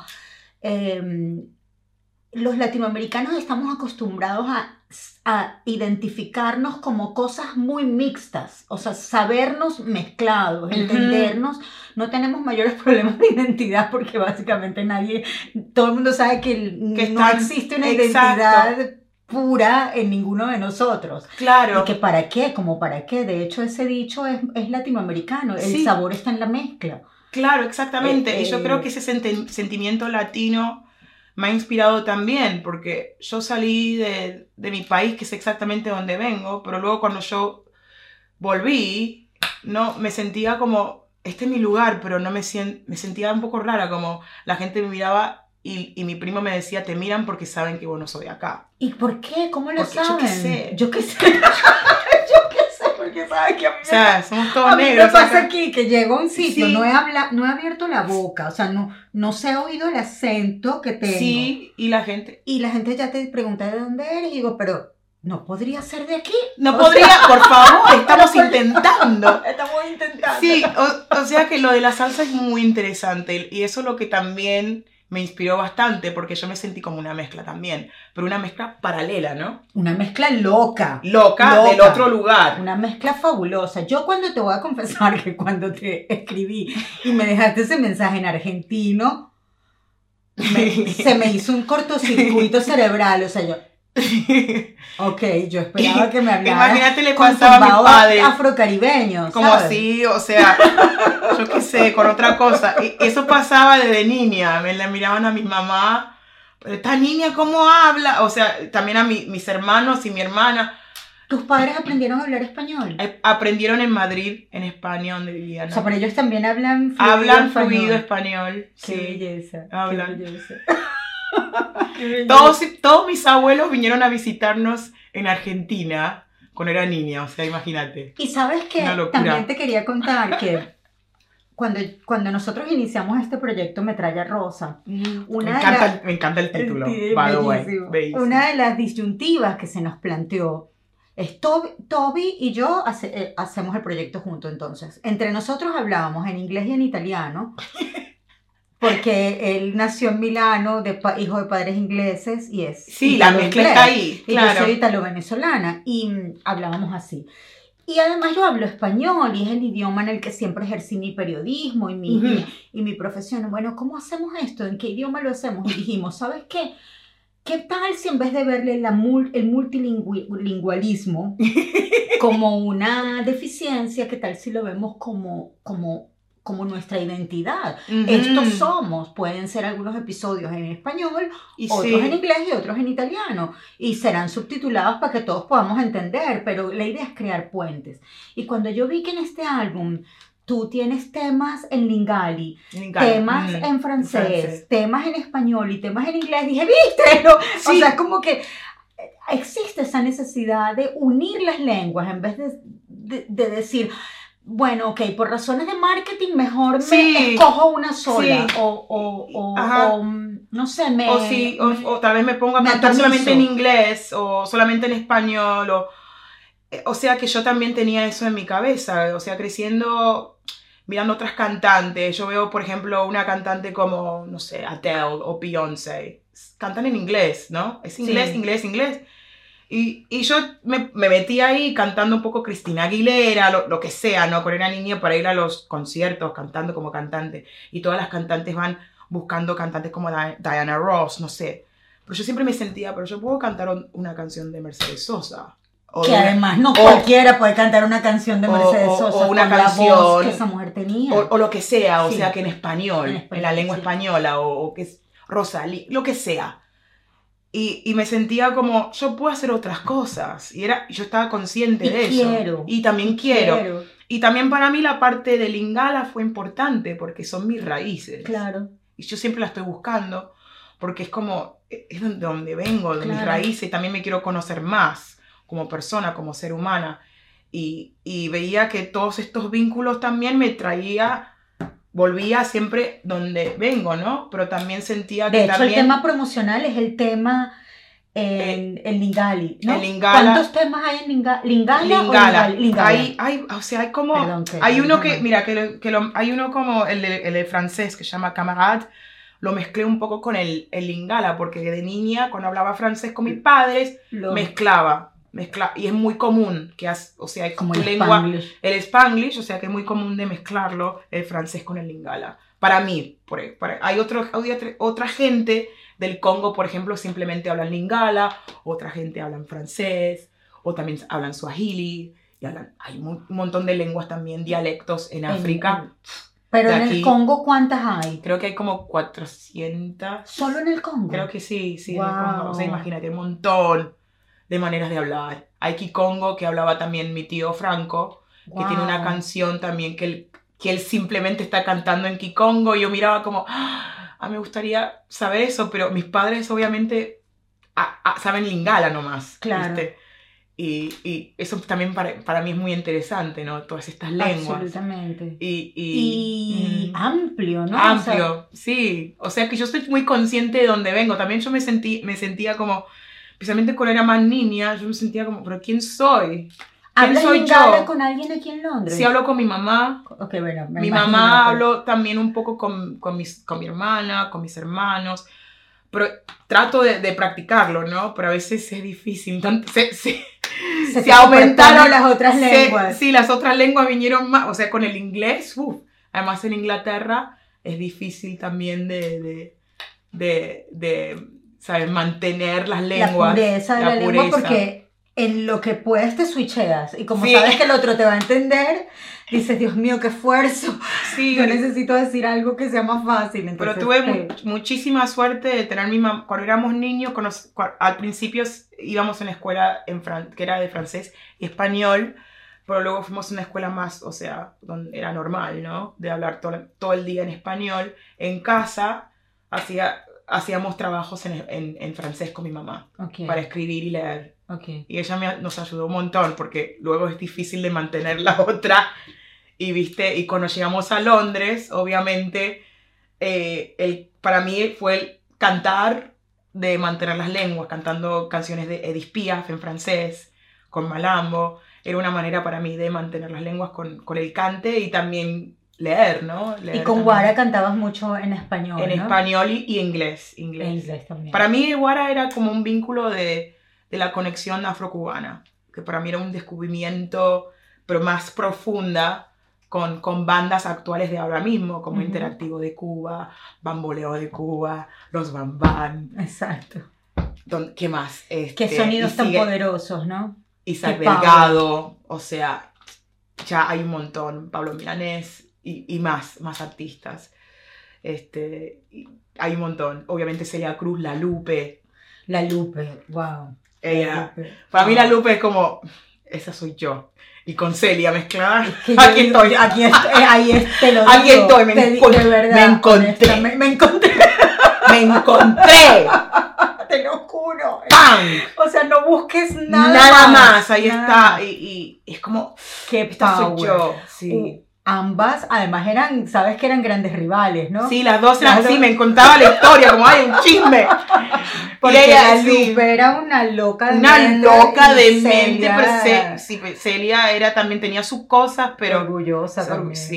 los latinoamericanos estamos acostumbrados a identificarnos como cosas muy mixtas, o sea, sabernos mezclados, entendernos, no tenemos mayores problemas de identidad porque básicamente todo el mundo sabe que no existe una identidad pura en ninguno de nosotros.
Claro.
Y que ¿para qué? Como ¿para qué? De hecho, ese dicho es latinoamericano, el sabor está en la mezcla.
Claro, exactamente. Y yo creo que ese sentimiento latino me ha inspirado también, porque yo salí de mi país, que es exactamente donde vengo, pero luego cuando yo volví, no, me sentía como, este es mi lugar, pero no me sentía un poco rara, como la gente me miraba y mi primo me decía, te miran porque saben que vos no soy de acá.
¿Y por qué? ¿Cómo lo
porque
saben?
Yo qué sé.
Porque sabes que a mí
somos todos negros.
Me pasa aquí que llego a un sitio, no he abierto la boca, o sea, no se ha oído el acento que tengo.
Sí, y la gente
ya te pregunta de dónde eres y digo, pero ¿no podría ser de aquí?
No podría, por favor, estamos intentando.
Estamos intentando.
Sí, o sea que lo de la salsa es muy interesante y eso es lo que también me inspiró bastante porque yo me sentí como una mezcla también, pero una mezcla paralela, ¿no?
Una mezcla loca
del otro lugar.
Una mezcla fabulosa. Yo te voy a confesar que cuando te escribí y me dejaste ese mensaje en argentino, se me hizo un cortocircuito cerebral, o sea, yo... Ok, yo esperaba que me hablara.
Imagínate, le pasaba a mi padre
afrocaribeños,
como así, o sea, yo qué sé, con otra cosa. Y eso pasaba desde niña, me la miraban a mi mamá, pero esta niña cómo habla, o sea, también a mis hermanos y mi hermana.
¿Tus padres aprendieron a hablar español?
Aprendieron en Madrid, en España, donde vivían, ¿no?
O sea, pero ellos también hablan
fluido español.
Qué belleza.
Hablan.
Qué belleza.
Todos mis abuelos vinieron a visitarnos en Argentina cuando era niña, o sea, imagínate.
Y sabes que también te quería contar que cuando nosotros iniciamos este proyecto Metralla Rosa,
me encanta el título, by the way.
Una de las disyuntivas que se nos planteó es Toby y yo hacemos el proyecto juntos, entonces. Entre nosotros hablábamos en inglés y en italiano. Porque él nació en Milano, hijo de padres ingleses, y es...
Sí, la mezcla está ahí, claro.
Y yo soy italo-venezolana, y hablábamos así. Y además yo hablo español, y es el idioma en el que siempre ejercí mi periodismo y mi profesión. Bueno, ¿cómo hacemos esto? ¿En qué idioma lo hacemos? Y dijimos, ¿sabes qué? ¿Qué tal si en vez de verle el multilingualismo como una deficiencia, qué tal si lo vemos como nuestra identidad? Estos somos, pueden ser algunos episodios en español, otros en inglés y otros en italiano, y serán subtitulados para que todos podamos entender, pero la idea es crear puentes. Y cuando yo vi que en este álbum tú tienes temas en Lingali, temas en francés, temas en español y temas en inglés, dije, ¿viste? O sea, es como que existe esa necesidad de unir las lenguas en vez de decir... Bueno, ok, por razones de marketing mejor me escojo una sola. O no sé,
o tal vez me pongo a cantar solamente en inglés o solamente en español. O sea que yo también tenía eso en mi cabeza. O sea, creciendo, mirando otras cantantes. Yo veo, por ejemplo, una cantante como, no sé, Adele o Beyoncé. Cantan en inglés, ¿no? Es inglés, inglés, inglés. Y yo me metí ahí cantando un poco Cristina Aguilera, lo que sea, ¿no? Cuando era niña para ir a los conciertos cantando como cantante. Y todas las cantantes van buscando cantantes como Diana Ross, no sé. Pero yo siempre me sentía, pero yo puedo cantar una canción de Mercedes Sosa.
Que además no cualquiera puede cantar una canción de Mercedes Sosa
o una
con
canción,
la voz que esa mujer tenía.
O lo que sea, o
Sí.
sea, que en español, en la lengua española, o que es Rosalía, lo que sea. Y me sentía como, yo puedo hacer otras cosas. Yo estaba consciente de eso. Y también quiero. Y también para mí la parte del Lingala fue importante porque son mis raíces.
Claro.
Y yo siempre la estoy buscando porque es como, es de donde vengo, de mis raíces. Y también me quiero conocer más como persona, como ser humana. Y veía que todos estos vínculos también me traía... Volvía siempre donde vengo, ¿no? Pero también sentía que
de hecho,
también...
el tema promocional es el tema el Lingali, ¿no?
El Lingala.
¿Cuántos temas hay en Lingala?
Lingala. O sea, hay como...
Perdón,
hay uno que, mira, hay uno como el de francés que se llama Camarade, lo mezclé un poco con el Lingala, porque de niña, cuando hablaba francés con mis padres, mezclaba. Y es muy común, o sea,
como
tu
el
lengua,
Spanglish.
el Spanglish, o sea, que es muy común de mezclarlo, el francés con el Lingala. Para mí, hay otra gente del Congo, por ejemplo, simplemente hablan Lingala, otra gente habla francés, o también hablan Swahili, hay un montón de lenguas también, dialectos en África.
Pero en el Congo, ¿cuántas hay?
Creo que hay como 400.
¿Solo en el Congo?
Creo que sí,
Wow.
En el Congo. O sea, imagínate, un montón de maneras de hablar. Hay Kikongo, que hablaba también mi tío Franco, que tiene una canción también que él simplemente está cantando en Kikongo, y yo miraba como, me gustaría saber eso, pero mis padres obviamente saben Lingala nomás,
claro.
¿viste? Y eso también para mí es muy interesante, ¿no? Todas estas lenguas.
Absolutamente.
Y
amplio, ¿no?
Amplio, sí. O sea que yo estoy muy consciente de dónde vengo. También yo me sentía como... Especialmente cuando era más niña, yo me sentía como, ¿pero quién soy?
¿Hablas Lingala con alguien aquí en Londres?
Sí, hablo con mi mamá.
Okay, bueno,
mi mamá hablo también un poco con mi hermana, con mis hermanos. Pero trato de practicarlo, ¿no? Pero a veces es difícil. Se aumentaron
las otras lenguas.
Sí, las otras lenguas vinieron más. O sea, con el inglés, además en Inglaterra es difícil también ¿sabes? Mantener las lenguas.
La pureza de la lengua, porque en lo que puedes te switcheas. Y como sabes que el otro te va a entender, dices, Dios mío, qué esfuerzo. Sí. Yo necesito decir algo que sea más fácil. Entonces,
pero tuve muchísima suerte de tener mi mamá. Cuando éramos niños, al principio íbamos a una escuela que era de francés y español, pero luego fuimos a una escuela más, o sea, donde era normal, ¿no? De hablar todo el día en español. En casa hacíamos trabajos en francés con mi mamá, para escribir y leer. Y ella nos ayudó un montón, porque luego es difícil de mantener la otra. Y cuando llegamos a Londres, obviamente, para mí fue el cantar, de mantener las lenguas, cantando canciones de Edith Piaf en francés, con Malambo. Era una manera para mí de mantener las lenguas con el cante y también... leer, ¿no?
Y con Guara cantabas mucho en español,
en español y inglés.
Inglés también.
Para mí Guara era como un vínculo de la conexión afrocubana, que para mí era un descubrimiento, pero más profunda, con bandas actuales de ahora mismo, como Interactivo de Cuba, Bamboleo de Cuba, Los Bambán.
Exacto.
¿Qué más?
Qué sonidos tan poderosos, ¿no?
Isaac Delgado, o sea, ya hay un montón, Pablo Milanés, y más artistas. Hay un montón. Obviamente Celia Cruz, La Lupe.
La Lupe, wow.
Para mí La Lupe es como, esa soy yo. Y con Celia mezclada,
aquí estoy. Ahí te lo digo.
Aquí estoy,
de verdad, me encontré.
Me encontré.
Te lo juro.
¡Pam!
O sea, no busques nada
Nada más. Ahí está. Y es como,
qué
esta soy yo. Sí.
Ambas, además, sabes que eran grandes rivales, ¿no?
Sí, las dos eran, sí, me contaba la historia, como hay un chisme.
Porque ella, Lupe era una loca de mente.
Una loca de mente, pero Celia también tenía sus cosas, pero...
Orgullosa también.
Sí.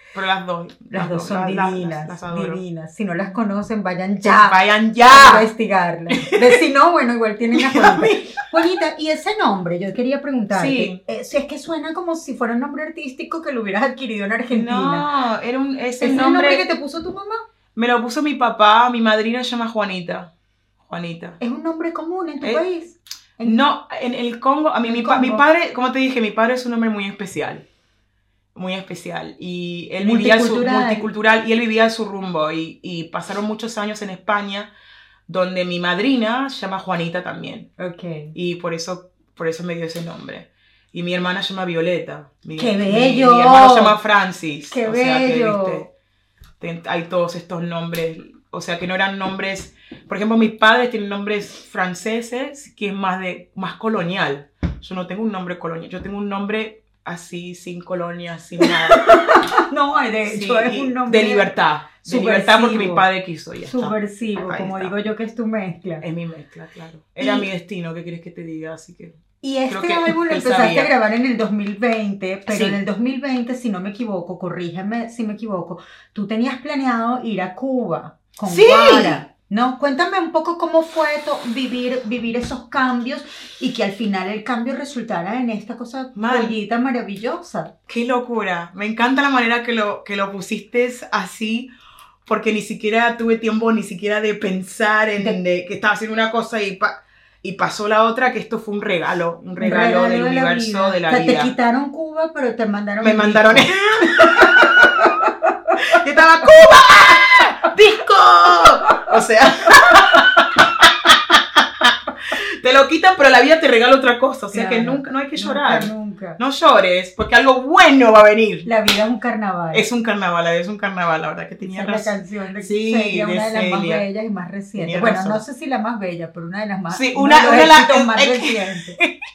Pero las dos.
Las dos son divinas,
las adoro.
divinas. Si no las conocen, vayan ya
Vayan
a
ya.
investigarlas. Si no, bueno, igual tienen a Juanita. Juanita, ¿y ese nombre? Yo quería preguntarte.
Sí.
Si es que suena como si fuera un nombre artístico que lo hubieras adquirido en Argentina.
No,
¿Es el nombre que te puso tu mamá?
Me lo puso mi papá, mi madrina se llama Juanita. Juanita.
¿Es un nombre común en tu país?
No, en el Congo, a mí mi padre, como te dije, mi padre es un hombre muy especial. Muy especial. Y él vivía multicultural y él vivía a su rumbo. Y pasaron muchos años en España, donde mi madrina se llama Juanita también.
Okay.
Y por eso me dio ese nombre. Y mi hermana se llama Violeta.
¡Qué bello!
Mi hermano se llama Francis.
¡Qué bello!
Sea que, ¿viste? Hay todos estos nombres, o sea, que no eran nombres... Por ejemplo, mis padres tienen nombres franceses, que es más colonial. Yo no tengo un nombre colonial, yo tengo un nombre así, sin colonia, sin nada.
No, de hecho es un nombre...
De libertad. De libertad porque mi padre quiso, ya está.
Subversivo, como digo yo que es tu mezcla.
Es mi mezcla, claro. Era mi destino, ¿qué quieres que te diga? Así que...
Y este álbum lo empezaste a grabar en el 2020, pero en el 2020, si no me equivoco, corrígeme si me equivoco, tú tenías planeado ir a Cuba con Guara, ¿no? Cuéntame un poco cómo fue vivir esos cambios y que al final el cambio resultara en esta cosa joyita maravillosa.
¡Qué locura! Me encanta la manera que lo pusiste así, porque ni siquiera tuve tiempo ni siquiera de pensar en que estaba haciendo una cosa y pasó la otra, que esto fue un regalo del universo, de la vida.
Te quitaron Cuba, pero te mandaron...
Me mandaron... Yo estaba, ¡Cuba! ¡Disco! O sea... Te lo quitan, pero la vida te regala otra cosa. O sea que nunca, no hay que llorar.
Nunca.
No llores, porque algo bueno va a venir.
La vida es un carnaval.
Es un carnaval, la verdad que tenía razón.
La canción de Celia, una de las más bellas y más recientes. Bueno, no sé si la más bella, pero una de las más,
sí,
una de las más recientes.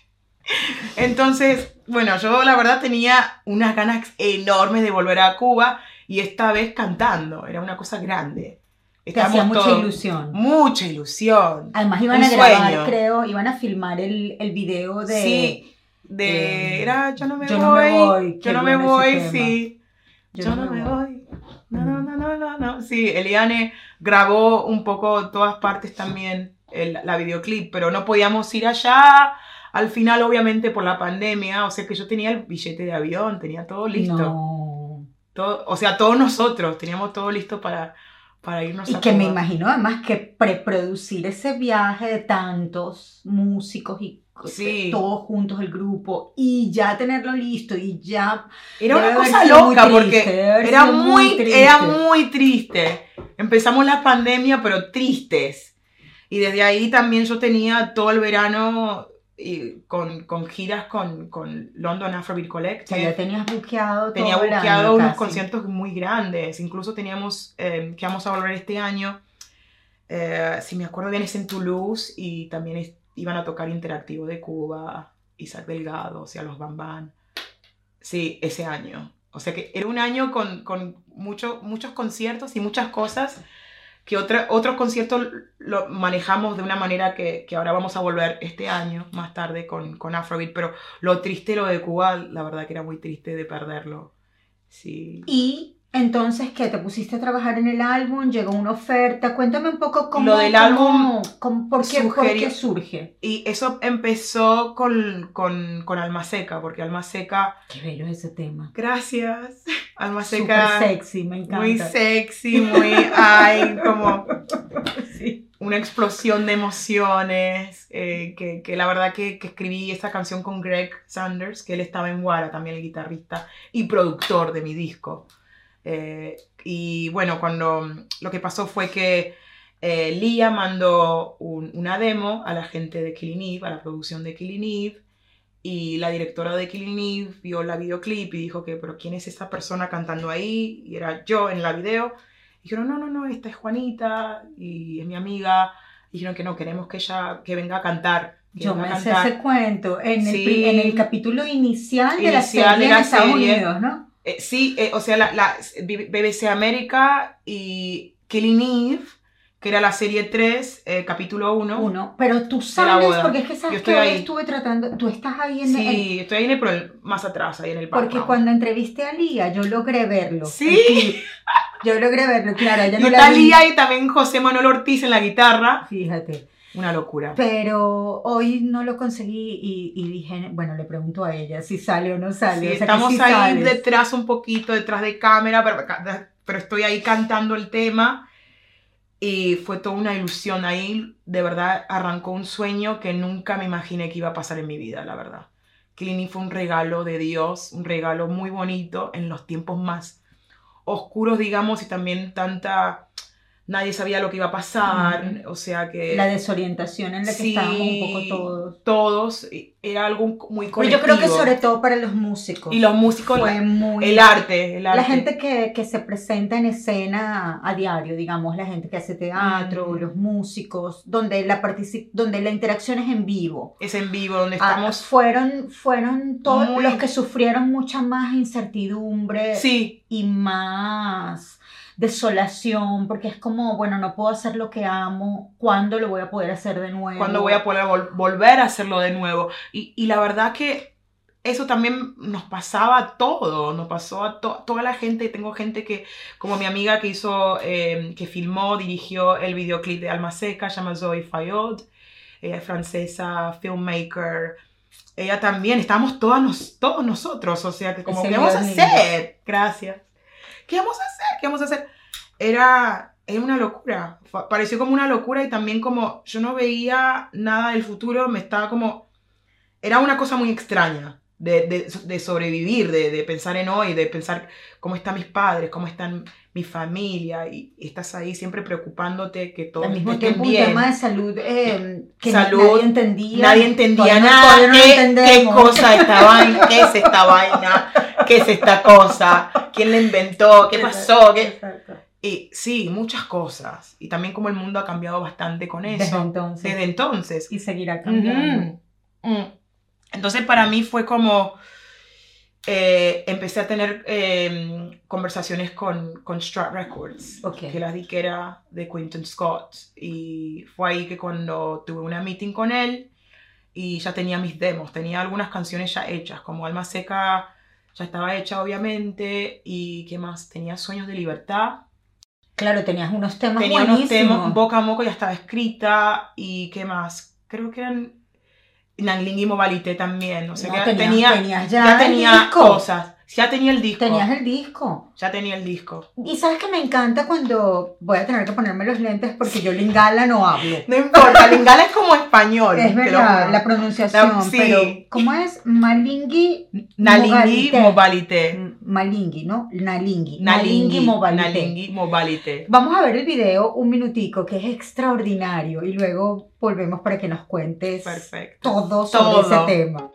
Entonces, bueno, yo la verdad tenía unas ganas enormes de volver a Cuba y esta vez cantando. Era una cosa grande.
Te hacía mucha ilusión.
Mucha ilusión.
Además iban a grabar, creo, iban a filmar el video de...
Sí, era Yo no me voy. Yo no me voy, sí. Yo no me voy. No. Sí, Eliane grabó un poco todas partes también la videoclip, pero no podíamos ir allá. Al final, obviamente, por la pandemia, o sea que yo tenía el billete de avión, tenía todo listo.
No.
Todo, o sea, todos nosotros teníamos todo listo para irnos a
Y que
Cuba.
me imagino además que preproducir ese viaje de tantos músicos y todos juntos el grupo y ya tenerlo listo y ya...
Era una cosa loca porque era muy triste. Empezamos la pandemia pero tristes. Y desde ahí también yo tenía todo el verano con giras con London Afrobeat Collective.
O sea, ya tenías buqueado
Tenía
todo
buqueado unos
casi.
conciertos muy grandes. Incluso teníamos que vamos a volver este año. Si me acuerdo bien es en Toulouse y también iban a tocar Interactivo de Cuba, Isaac Delgado, o sea, los Bam Bam. Sí, ese año. O sea que era un año con muchos conciertos y muchas cosas que otros conciertos lo manejamos de una manera que ahora vamos a volver este año, más tarde, con Afrobeat, pero lo de Cuba, la verdad que era muy triste de perderlo. Sí.
Y entonces, ¿qué? ¿Te pusiste a trabajar en el álbum? ¿Llegó una oferta? Cuéntame un poco cómo...
Lo del álbum
¿por qué surge?
Y eso empezó con Alma Seca, porque Alma Seca...
Qué bello es ese tema.
Gracias. Alma Seca...
Súper sexy, me encanta.
Muy sexy, muy... como...
Sí.
Una explosión de emociones, que la verdad que escribí esta canción con Greg Sanders, que él estaba en Guara, también el guitarrista y productor de mi disco. Y bueno, lo que pasó fue que Lía mandó una demo a la gente de Killing Eve, a la producción de Killing Eve, y la directora de Killing Eve vio la videoclip y dijo pero ¿quién es esa persona cantando ahí? Y era yo en la video. Y dijeron, no, esta es Juanita y es mi amiga. Y dijeron que no, queremos que venga a cantar.
Yo me sé ese cuento en el capítulo inicial de la serie en Estados Unidos, ¿no?
Sí, o sea, la BBC América y Killing Eve que era la serie 3, capítulo 1.
Pero tú sabes,
boda.
porque es que sabes
Yo estoy
que hoy
ahí.
estuve tratando, tú estás ahí en
Sí, estoy ahí pero más atrás, ahí en el
porque
background.
cuando entrevisté a Lía, yo logré verlo.
Sí.
el clip. Yo logré verlo, claro, ella
Y
no
está
la vi.
Lía y también José Manuel Ortiz en la guitarra.
Fíjate.
Una locura.
Pero hoy no lo conseguí y dije, bueno, le pregunto a ella si sale o no sale.
Sí,
O sea, que
estamos
sí
ahí
sales.
detrás un poquito, detrás de cámara, pero estoy ahí cantando el tema. Y fue toda una ilusión ahí, de verdad arrancó un sueño que nunca me imaginé que iba a pasar en mi vida, la verdad. Clini fue un regalo de Dios, un regalo muy bonito en los tiempos más oscuros, digamos, y también nadie sabía lo que iba a pasar, o sea que...
La desorientación en la que
sí,
estábamos un poco todos.
Todos, era algo muy
Pero
colectivo.
yo creo que sobre todo para los músicos.
Y los músicos,
fue muy...
el arte.
La gente que se presenta en escena a diario, digamos, la gente que hace teatro, los músicos, donde la interacción es en vivo.
Es en vivo, donde estamos...
Fueron todos los que sufrieron mucha más incertidumbre
sí.
y más desolación, porque es como, bueno, no puedo hacer lo que amo, ¿cuándo lo voy a poder hacer de nuevo?
¿Cuándo voy a poder volver a hacerlo de nuevo? Y la verdad que eso también nos pasaba a todos, nos pasó a toda la gente. Tengo gente que, como mi amiga que hizo, que filmó, dirigió el videoclip de Alma Seca, se llama Zoe Fayot, ella es francesa, filmmaker. Ella también, estábamos todos nosotros, o sea, que como, ¿qué vamos a hacer? Gracias. ¿Qué vamos a hacer? ¿Qué vamos a hacer? Era una locura. Pareció como una locura y también como yo no veía nada del futuro, me estaba como... Era una cosa muy extraña de sobrevivir, de pensar en hoy, de pensar cómo están mis padres, cómo están mi familia, y estás ahí siempre preocupándote que todo
al mismo
esté
tiempo
bien.
Un tema de salud que
nadie
entendía
nada.
No
¿Qué cosa esta vaina? ¿Qué es esta vaina? ¿Qué es esta cosa? ¿Quién la inventó? ¿Qué pasó? Y sí, muchas cosas. Y también como el mundo ha cambiado bastante con eso. Desde entonces.
Y seguirá cambiando.
Entonces para mí fue como... empecé a tener conversaciones con Strut Records, que la disquera de Quinton Scott. Y fue ahí que cuando tuve una meeting con él y ya tenía mis demos, tenía algunas canciones ya hechas, como Alma Seca ya estaba hecha obviamente, y ¿qué más? Tenía Sueños de Libertad.
Claro, tenías unos temas
buenísimos.
Unos temas,
Boca a Moco ya estaba escrita, y ¿qué más? Creo que eran Nanlingui Mobilité también, o sea que ya tenía cosas. Ya tenía el disco.
Tenías el disco.
Ya tenía el disco.
Y sabes que me encanta cuando voy a tener que ponerme los lentes porque yo lingala no hablo.
No importa, lingala es como español.
Es verdad, la pronunciación.
Sí.
Pero, ¿cómo es? Malingui
Mobilité.
Malingui, ¿no? Nalingui
Mobilité.
Vamos a ver el video un minutico, que es extraordinario, y luego volvemos para que nos cuentes todo sobre ese tema.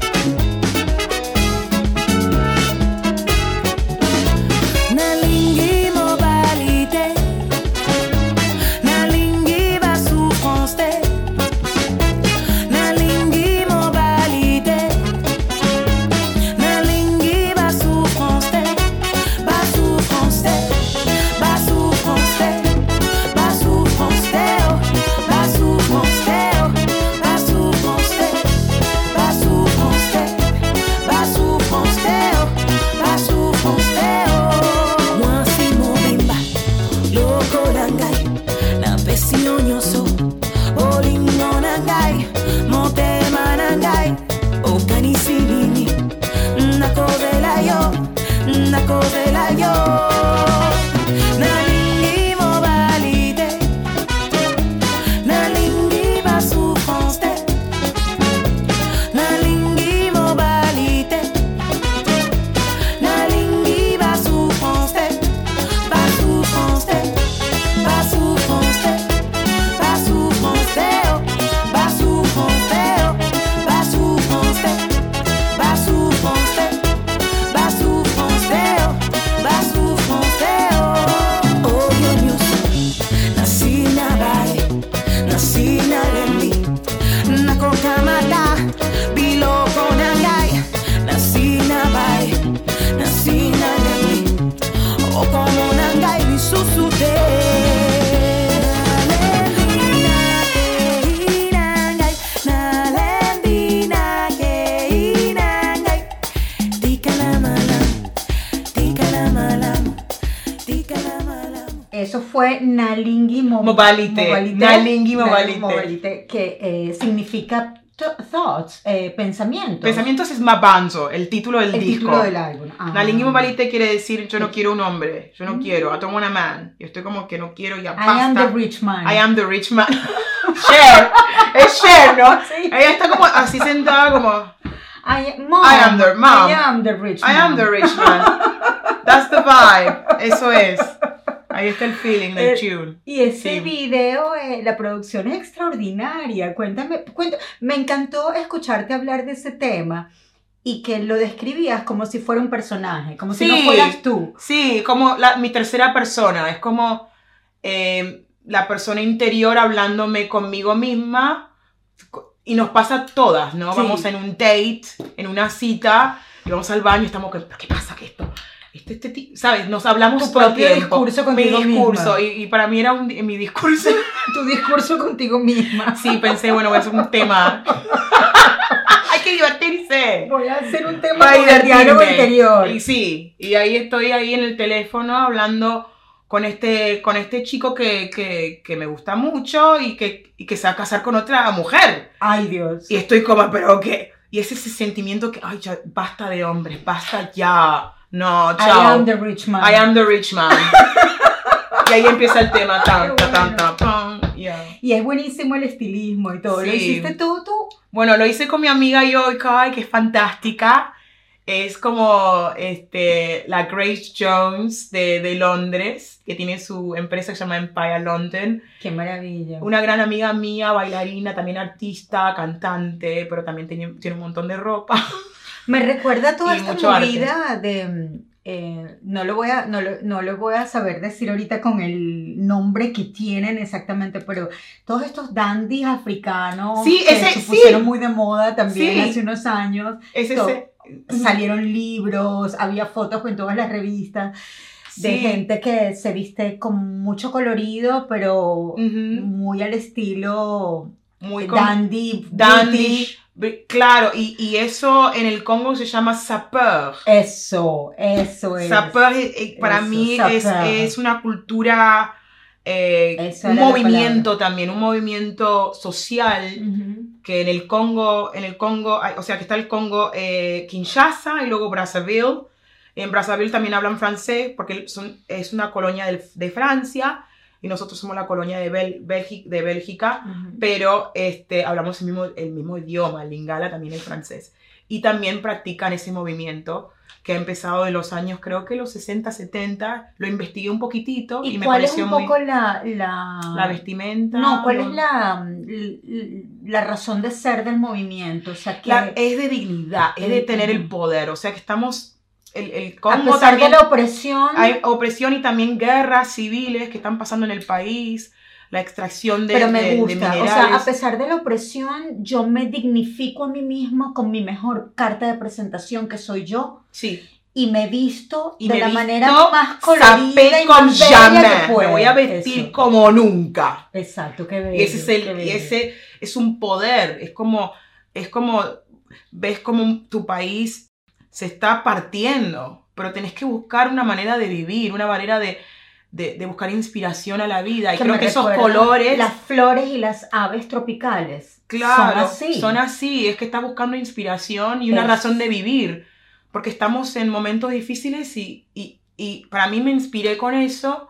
Nalingui
fue Nalingi
Mobalite. Nalingi
Mobalite, que significa thoughts, pensamientos.
Pensamientos es Mabanzo, el título del disco.
El título del álbum.
Nalingi Mobalite quiere decir yo no quiero un hombre, yo no quiero, I don't want a man. Yo estoy como que no quiero, ya basta.
I am the rich man.
I am the rich man. Cher, es Cher, ¿no?
Sí.
Ella está como así sentada como
I
am the
rich
I am the rich man. That's the vibe. Eso es. Ahí está el feeling del tune.
Y ese
Sí.
video, la producción es extraordinaria. Cuéntame, me encantó escucharte hablar de ese tema y que lo describías como si fuera un personaje, como si no fueras tú.
Sí, como mi tercera persona. Es como la persona interior hablándome conmigo misma. Y nos pasa a todas, ¿no?
Sí.
Vamos en un date, en una cita, y vamos al baño y estamos como, ¿pero qué pasa que esto? ¿Sabes? Nos hablamos
Tu
todo el
propio
tiempo.
discurso contigo
Mi discurso.
misma.
Y para mí era mi discurso.
Tu discurso contigo misma.
Sí, pensé, bueno, voy a hacer un tema. Hay que divertirse.
Voy a hacer un tema
Para
con el diálogo
divertirme.
interior.
Y sí, y ahí estoy ahí en el teléfono hablando con este chico que me gusta mucho y que se va a casar con otra mujer.
Ay, Dios.
Y estoy como, pero ¿qué? Y es ese sentimiento que, ay, ya, basta de hombres, basta ya. No, chao.
I am the rich man.
I am the rich man. Y ahí empieza el tema, tan,
Qué
tan,
bueno.
tan, tan, yeah.
Y es buenísimo el estilismo y todo. ¿Lo
Sí.
hiciste tú?
Bueno, lo hice con mi amiga Yoikai, que es fantástica. Es como la Grace Jones de Londres, que tiene su empresa que se llama Empire London.
Qué maravilla.
Una gran amiga mía, bailarina, también artista, cantante, pero también tiene un montón de ropa.
Me recuerda toda
Y
esta
mucho arte.
movida de... no lo voy a saber decir ahorita con el nombre que tienen exactamente, pero todos estos dandies africanos
Sí,
que
ese-
se pusieron
sí.
muy de moda también
Sí.
hace unos años.
Es
To-
ese...
Salieron libros, había fotos en todas las revistas de
Sí.
gente que se viste con mucho colorido, pero
Ujú.
muy al estilo
Muy
dandy,
dandy,
british.
claro, y eso en el Congo se llama sapeur.
Eso es.
Sapeur para
Eso,
mí
sapeur.
es una cultura,
Esa
un
era la
movimiento también, un movimiento social
Ujú.
que en el Congo, o sea, que está el Congo Kinshasa y luego Brazzaville. En Brazzaville también hablan francés porque es una colonia de Francia y nosotros somos la colonia de Bélgica.
Ujú.
Pero hablamos el mismo idioma, el lingala también el francés. Y también practican ese movimiento que ha empezado de los años, creo que los 60, 70. Lo investigué un poquitito y me
cuál es
pareció
un
muy...
poco la
vestimenta.
No, ¿cuál es
los-
la razón de ser del movimiento? O sea, que
Es de dignidad, es de tener el poder. O sea, que estamos... El
a
Congo
pesar
también...
de la opresión,
Hay opresión y también guerras civiles que están pasando en el país. La extracción de
pero me
de
gusta. O
minerales.
sea, a pesar de la opresión, yo me dignifico a mí misma con mi mejor carta de presentación, que soy yo,
Sí.
y me visto
Y
de
me
la
visto
manera más colorida
sapé
y
con
más bella
jamais.
que pueda.
Me voy a vestir
Eso.
como nunca.
Exacto, qué bello.
Y
qué bello.
ese es un poder. Es como ves como tu país se está partiendo, pero tenés que buscar una manera de vivir, una manera de buscar inspiración a la vida. Y
Que
creo
me
que esos
recuerda
colores,
las flores y las aves tropicales.
claro,
Son así.
Es que estás buscando inspiración y una
Es.
razón de vivir, porque estamos en momentos difíciles y para mí me inspiré con eso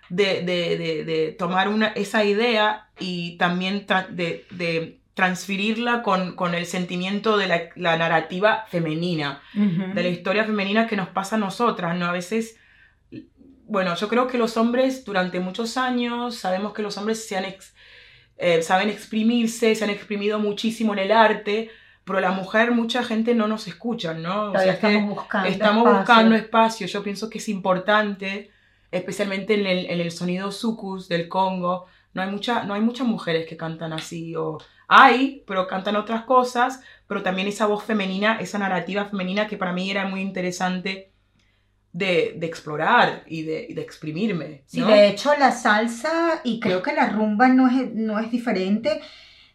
de tomar esa idea y también de transferirla con el sentimiento de la narrativa femenina,
Ujú.
de la historia femenina que nos pasa a nosotras, ¿no? A veces, bueno, yo creo que los hombres durante muchos años, sabemos que los hombres saben exprimirse, se han exprimido muchísimo en el arte, pero la mujer, mucha gente no nos escucha, ¿no? O
Todavía
sea, que
estamos
buscando
espacio.
espacio. Yo pienso que es importante, especialmente en el sonido sucus del Congo. No hay muchas mujeres que cantan así, o hay, pero cantan otras cosas, pero también esa voz femenina, esa narrativa femenina que para mí era muy interesante de explorar y de exprimirme,
Sí,
¿no?
de hecho la salsa y creo que la rumba no es diferente.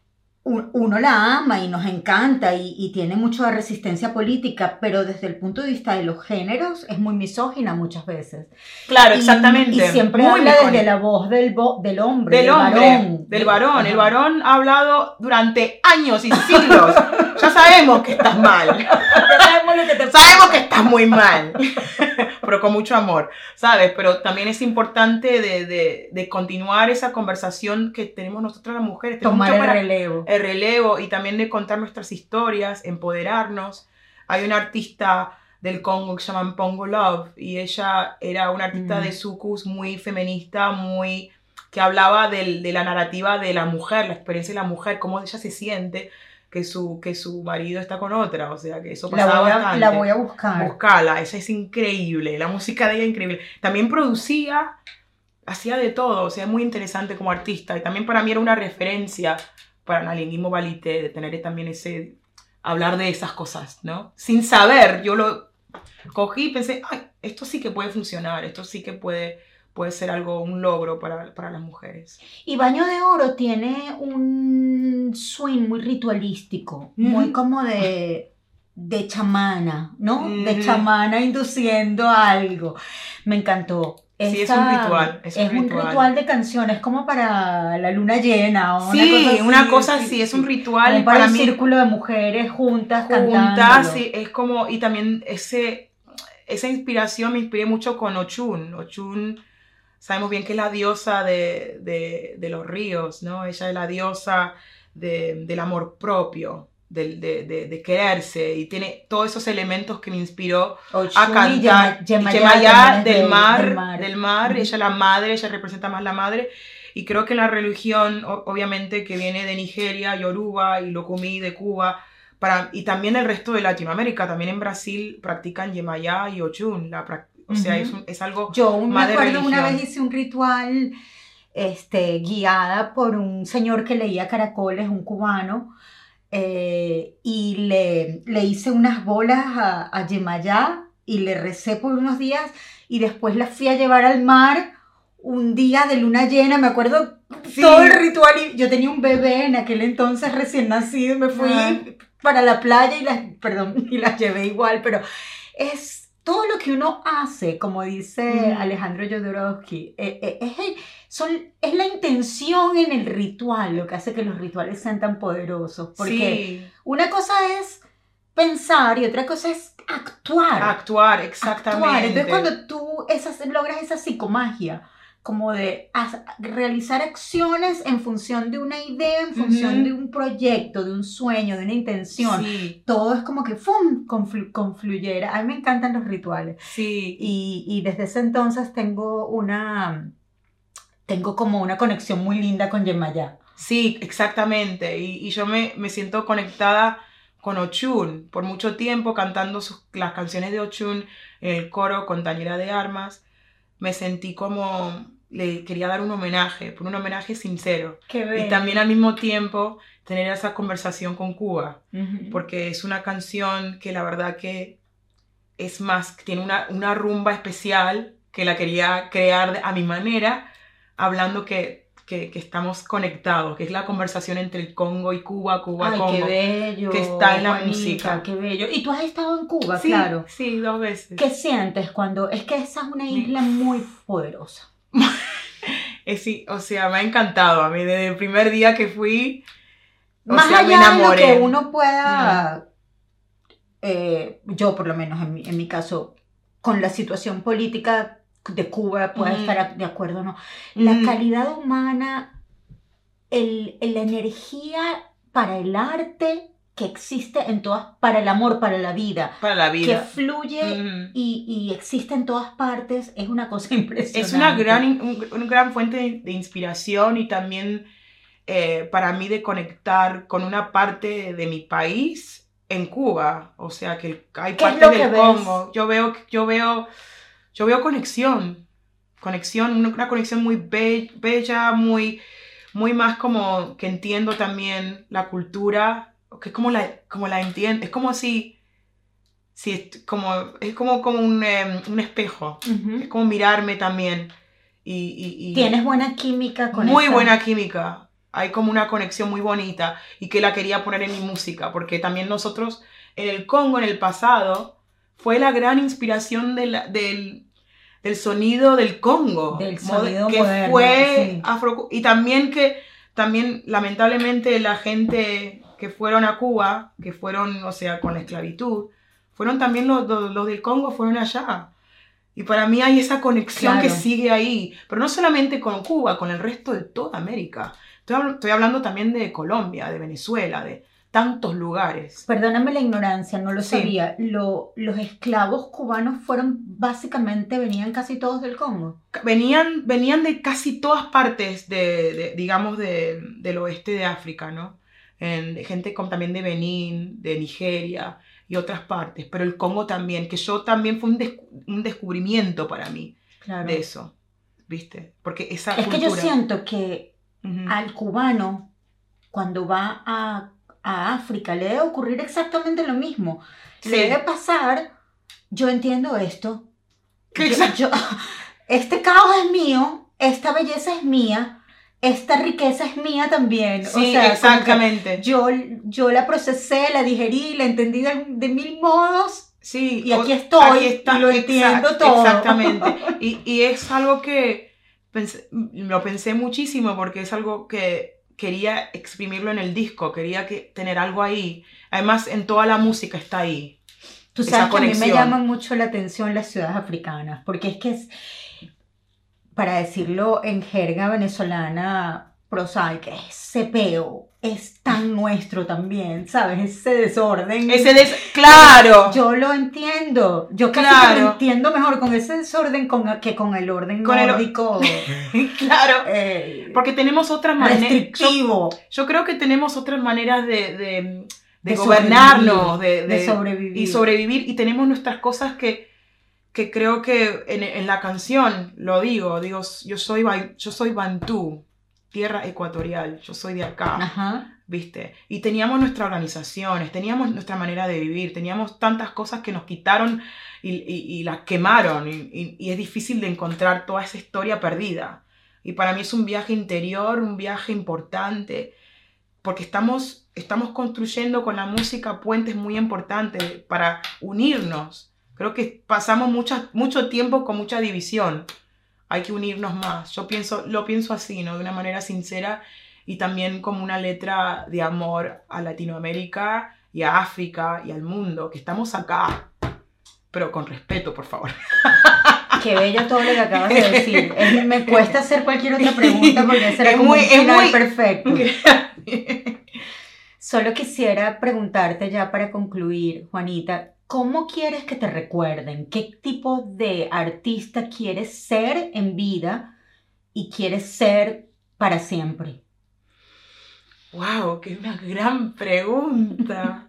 uno la ama y nos encanta y tiene mucha resistencia política, pero desde el punto de vista de los géneros es muy misógina muchas veces.
Claro, exactamente.
Y siempre
muy
habla
icónica.
desde la voz del hombre,
Del hombre,
varón.
del varón.
Ajá.
El varón ha hablado durante años y siglos. Ya sabemos que estás mal.
Ya sabemos lo que te
Sabemos que estás muy mal. Pero con mucho amor, ¿sabes? Pero también es importante de continuar esa conversación que tenemos nosotras las mujeres.
Tomar el relevo.
El relevo y también de contar nuestras historias, empoderarnos. Hay una artista del Congo que se llama Mpongo Love y ella era una artista de soukous muy feminista, muy que hablaba de la narrativa de la mujer, la experiencia de la mujer, cómo ella se siente que su marido está con otra, o sea que eso pasaba bastante.
La voy a buscar.
Buscala, esa es increíble, la música de ella es increíble. También producía, hacía de todo, o sea, es muy interesante como artista y también para mí era una referencia para Nalini Mobalite, de tener también ese, hablar de esas cosas, ¿no? Sin saber, yo lo cogí y pensé, ay, esto sí que puede funcionar, esto sí que puede ser algo, un logro para las mujeres.
Y Baño de Oro tiene un swing muy ritualístico, muy como de chamana, ¿no? De chamana induciendo algo. Me encantó.
Sí, es un ritual.
Es un ritual de canciones, como para la luna llena. O
sí, una cosa así, es un ritual.
Como para un círculo de mujeres juntas cantando.
Sí, es como, y también esa inspiración me inspiré mucho con Ochun. Ochun, sabemos bien que es la diosa de los ríos, ¿no? Ella es la diosa del amor propio, de quererse, y tiene todos esos elementos que me inspiró a cantar. Yemayá del mar, ella es la madre, ella representa más la madre, y creo que la religión, obviamente, que viene de Nigeria, Yoruba y Locumí de Cuba, y también el resto de Latinoamérica, también en Brasil practican Yemayá y Ochun, o sea, es algo
yo
más de religión.
Yo me acuerdo una vez hice un ritual guiada por un señor que leía caracoles, un cubano, y le hice unas bolas a Yemayá y le recé por unos días y después las fui a llevar al mar un día de luna llena, me acuerdo todo el ritual, y yo tenía un bebé en aquel entonces recién nacido y me fui para la playa y las llevé igual, pero es todo lo que uno hace, como dice Alejandro Jodorowsky, es la intención en el ritual lo que hace que los rituales sean tan poderosos. Porque una cosa es pensar y otra cosa es actuar.
Actuar, exactamente.
Entonces cuando tú logras esa psicomagia, como de realizar acciones en función de una idea, en función de un proyecto, de un sueño, de una intención. Sí. Todo es como que confluyera. A mí me encantan los rituales.
Sí.
Y desde ese entonces tengo como una conexión muy linda con Yemayá.
Sí, exactamente. Y yo me siento conectada con Ochun. Por mucho tiempo cantando las canciones de Ochun en el coro con Tañera de Armas. Me sentí como le quería dar un homenaje sincero.
Qué bello.
Y también al mismo tiempo tener esa conversación con Cuba, porque es una canción que la verdad que es más, tiene una rumba especial que la quería crear a mi manera, hablando que estamos conectados, que es la conversación entre el Congo y Cuba, Congo,
qué bello,
que está en la
Juanita,
música.
Qué bello. ¿Y tú has estado en Cuba?
Sí,
claro.
Sí, 2 veces.
¿Qué sientes cuando...? Es que esa es una isla muy poderosa.
Sí, o sea, me ha encantado a mí desde el primer día que fui.
Más allá de lo que uno pueda, yo por lo menos en mi caso, con la situación política de Cuba pueda estar de acuerdo o no. La calidad humana, la energía para el arte que existe en todas, para el amor, para la vida.
Para la vida.
Que fluye y existe en todas partes, es una cosa impresionante.
Es una gran fuente de inspiración y también para mí de conectar con una parte de mi país en Cuba. O sea, que hay partes del Congo. Yo veo conexión, una conexión muy bella, muy más como que entiendo también la cultura, que es como la entiendo, es como si es como un espejo, es como mirarme también. Y
¿Tienes buena química con
muy buena química, hay como una conexión muy bonita y que la quería poner en mi música, porque también nosotros en el Congo, en el pasado, fue la gran inspiración del sonido del Congo.
Del sonido
que
moderno,
fue
sí.
y también lamentablemente la gente que fueron a Cuba, que fueron, o sea, con la esclavitud, fueron también los del Congo, fueron allá. Y para mí hay esa conexión
Claro.
que sigue ahí, pero no solamente con Cuba, con el resto de toda América. Estoy hablando también de Colombia, de Venezuela, de tantos lugares.
Perdóname la ignorancia, no lo
Sí.
sabía. Los esclavos cubanos básicamente venían casi todos del Congo.
Venían de casi todas partes digamos, del oeste de África, ¿no? Gente también de Benín, de Nigeria y otras partes, pero el Congo también, que yo también fue un descubrimiento para mí,
Claro.
de eso, ¿viste? Porque esa
Es
cultura...
que yo siento que
Uh-huh.
al cubano, cuando va a África, le debe ocurrir exactamente lo mismo.
Sí.
Le debe pasar, yo entiendo esto,
¿Qué
este caos es mío, esta belleza es mía, esta riqueza es mía también.
Sí,
o sea,
exactamente.
Yo la procesé, la digerí, la entendí de mil modos.
Sí,
y aquí estoy, y lo entiendo todo.
Exactamente. Y es algo que lo pensé muchísimo porque es algo que quería exprimirlo en el disco, quería tener algo ahí. Además, en toda la música está ahí.
Tú sabes que a mí me llaman mucho la atención las ciudades africanas, porque es que para decirlo en jerga venezolana prosaica, ese peo es tan nuestro también, ¿sabes? Ese desorden.
¡Claro!
Yo lo entiendo. Yo casi que lo entiendo mejor con ese desorden que con el orden nórdico.
Claro. Porque tenemos otras maneras.
Restrictivo.
Yo creo que tenemos otras maneras de gobernarnos, de
sobrevivir.
Y sobrevivir. Y tenemos nuestras cosas que creo que en la canción lo digo, yo soy bantú, tierra ecuatorial, yo soy de acá.
Ajá.
¿Viste? Y teníamos nuestras organizaciones, teníamos nuestra manera de vivir, teníamos tantas cosas que nos quitaron y las quemaron y es difícil de encontrar toda esa historia perdida. Y para mí es un viaje interior, un viaje importante, porque estamos construyendo con la música puentes muy importantes para unirnos. Creo que pasamos mucho tiempo con mucha división. Hay que unirnos más. Lo pienso así, ¿no? De una manera sincera y también como una letra de amor a Latinoamérica y a África y al mundo, que estamos acá, pero con respeto, por favor.
Qué bello todo lo que acabas de decir. Me cuesta hacer cualquier otra pregunta porque ese era como un final perfecto. Solo quisiera preguntarte ya para concluir, Juanita, ¿cómo quieres que te recuerden? ¿Qué tipo de artista quieres ser en vida y quieres ser para siempre?
¡Wow! ¡Qué una gran pregunta!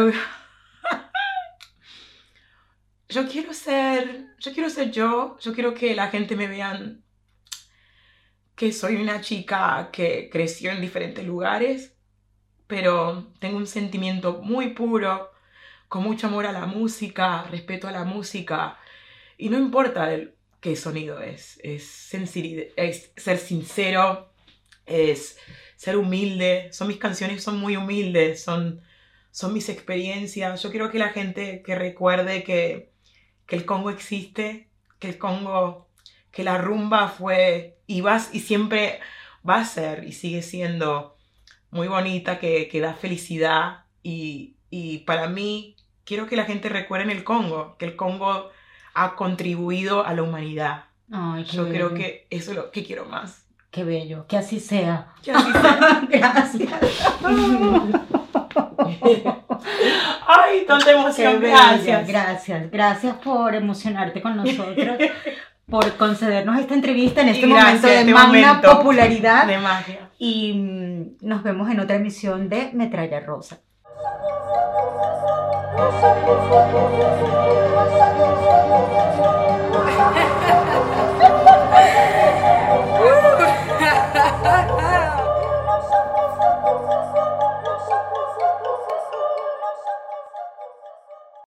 Yo quiero ser yo quiero que la gente me vean que soy una chica que creció en diferentes lugares, pero tengo un sentimiento muy puro, con mucho amor a la música, respeto a la música, y no importa qué sonido es ser sincero, es ser humilde. Mis canciones son muy humildes, son mis experiencias. Yo quiero que la gente que recuerde que el Congo existe, que la rumba fue y siempre va a ser y sigue siendo muy bonita, que da felicidad y para mí quiero que la gente recuerde el Congo, que el Congo ha contribuido a la humanidad.
Ay,
yo creo que eso es lo que quiero más.
Qué bello, que así sea.
Que así sea.
Gracias.
Ay, tanta emoción.
Gracias por emocionarte con nosotros, por concedernos esta entrevista en este momento de magna popularidad.
De magia.
Y nos vemos en otra emisión de Metralla Rosa.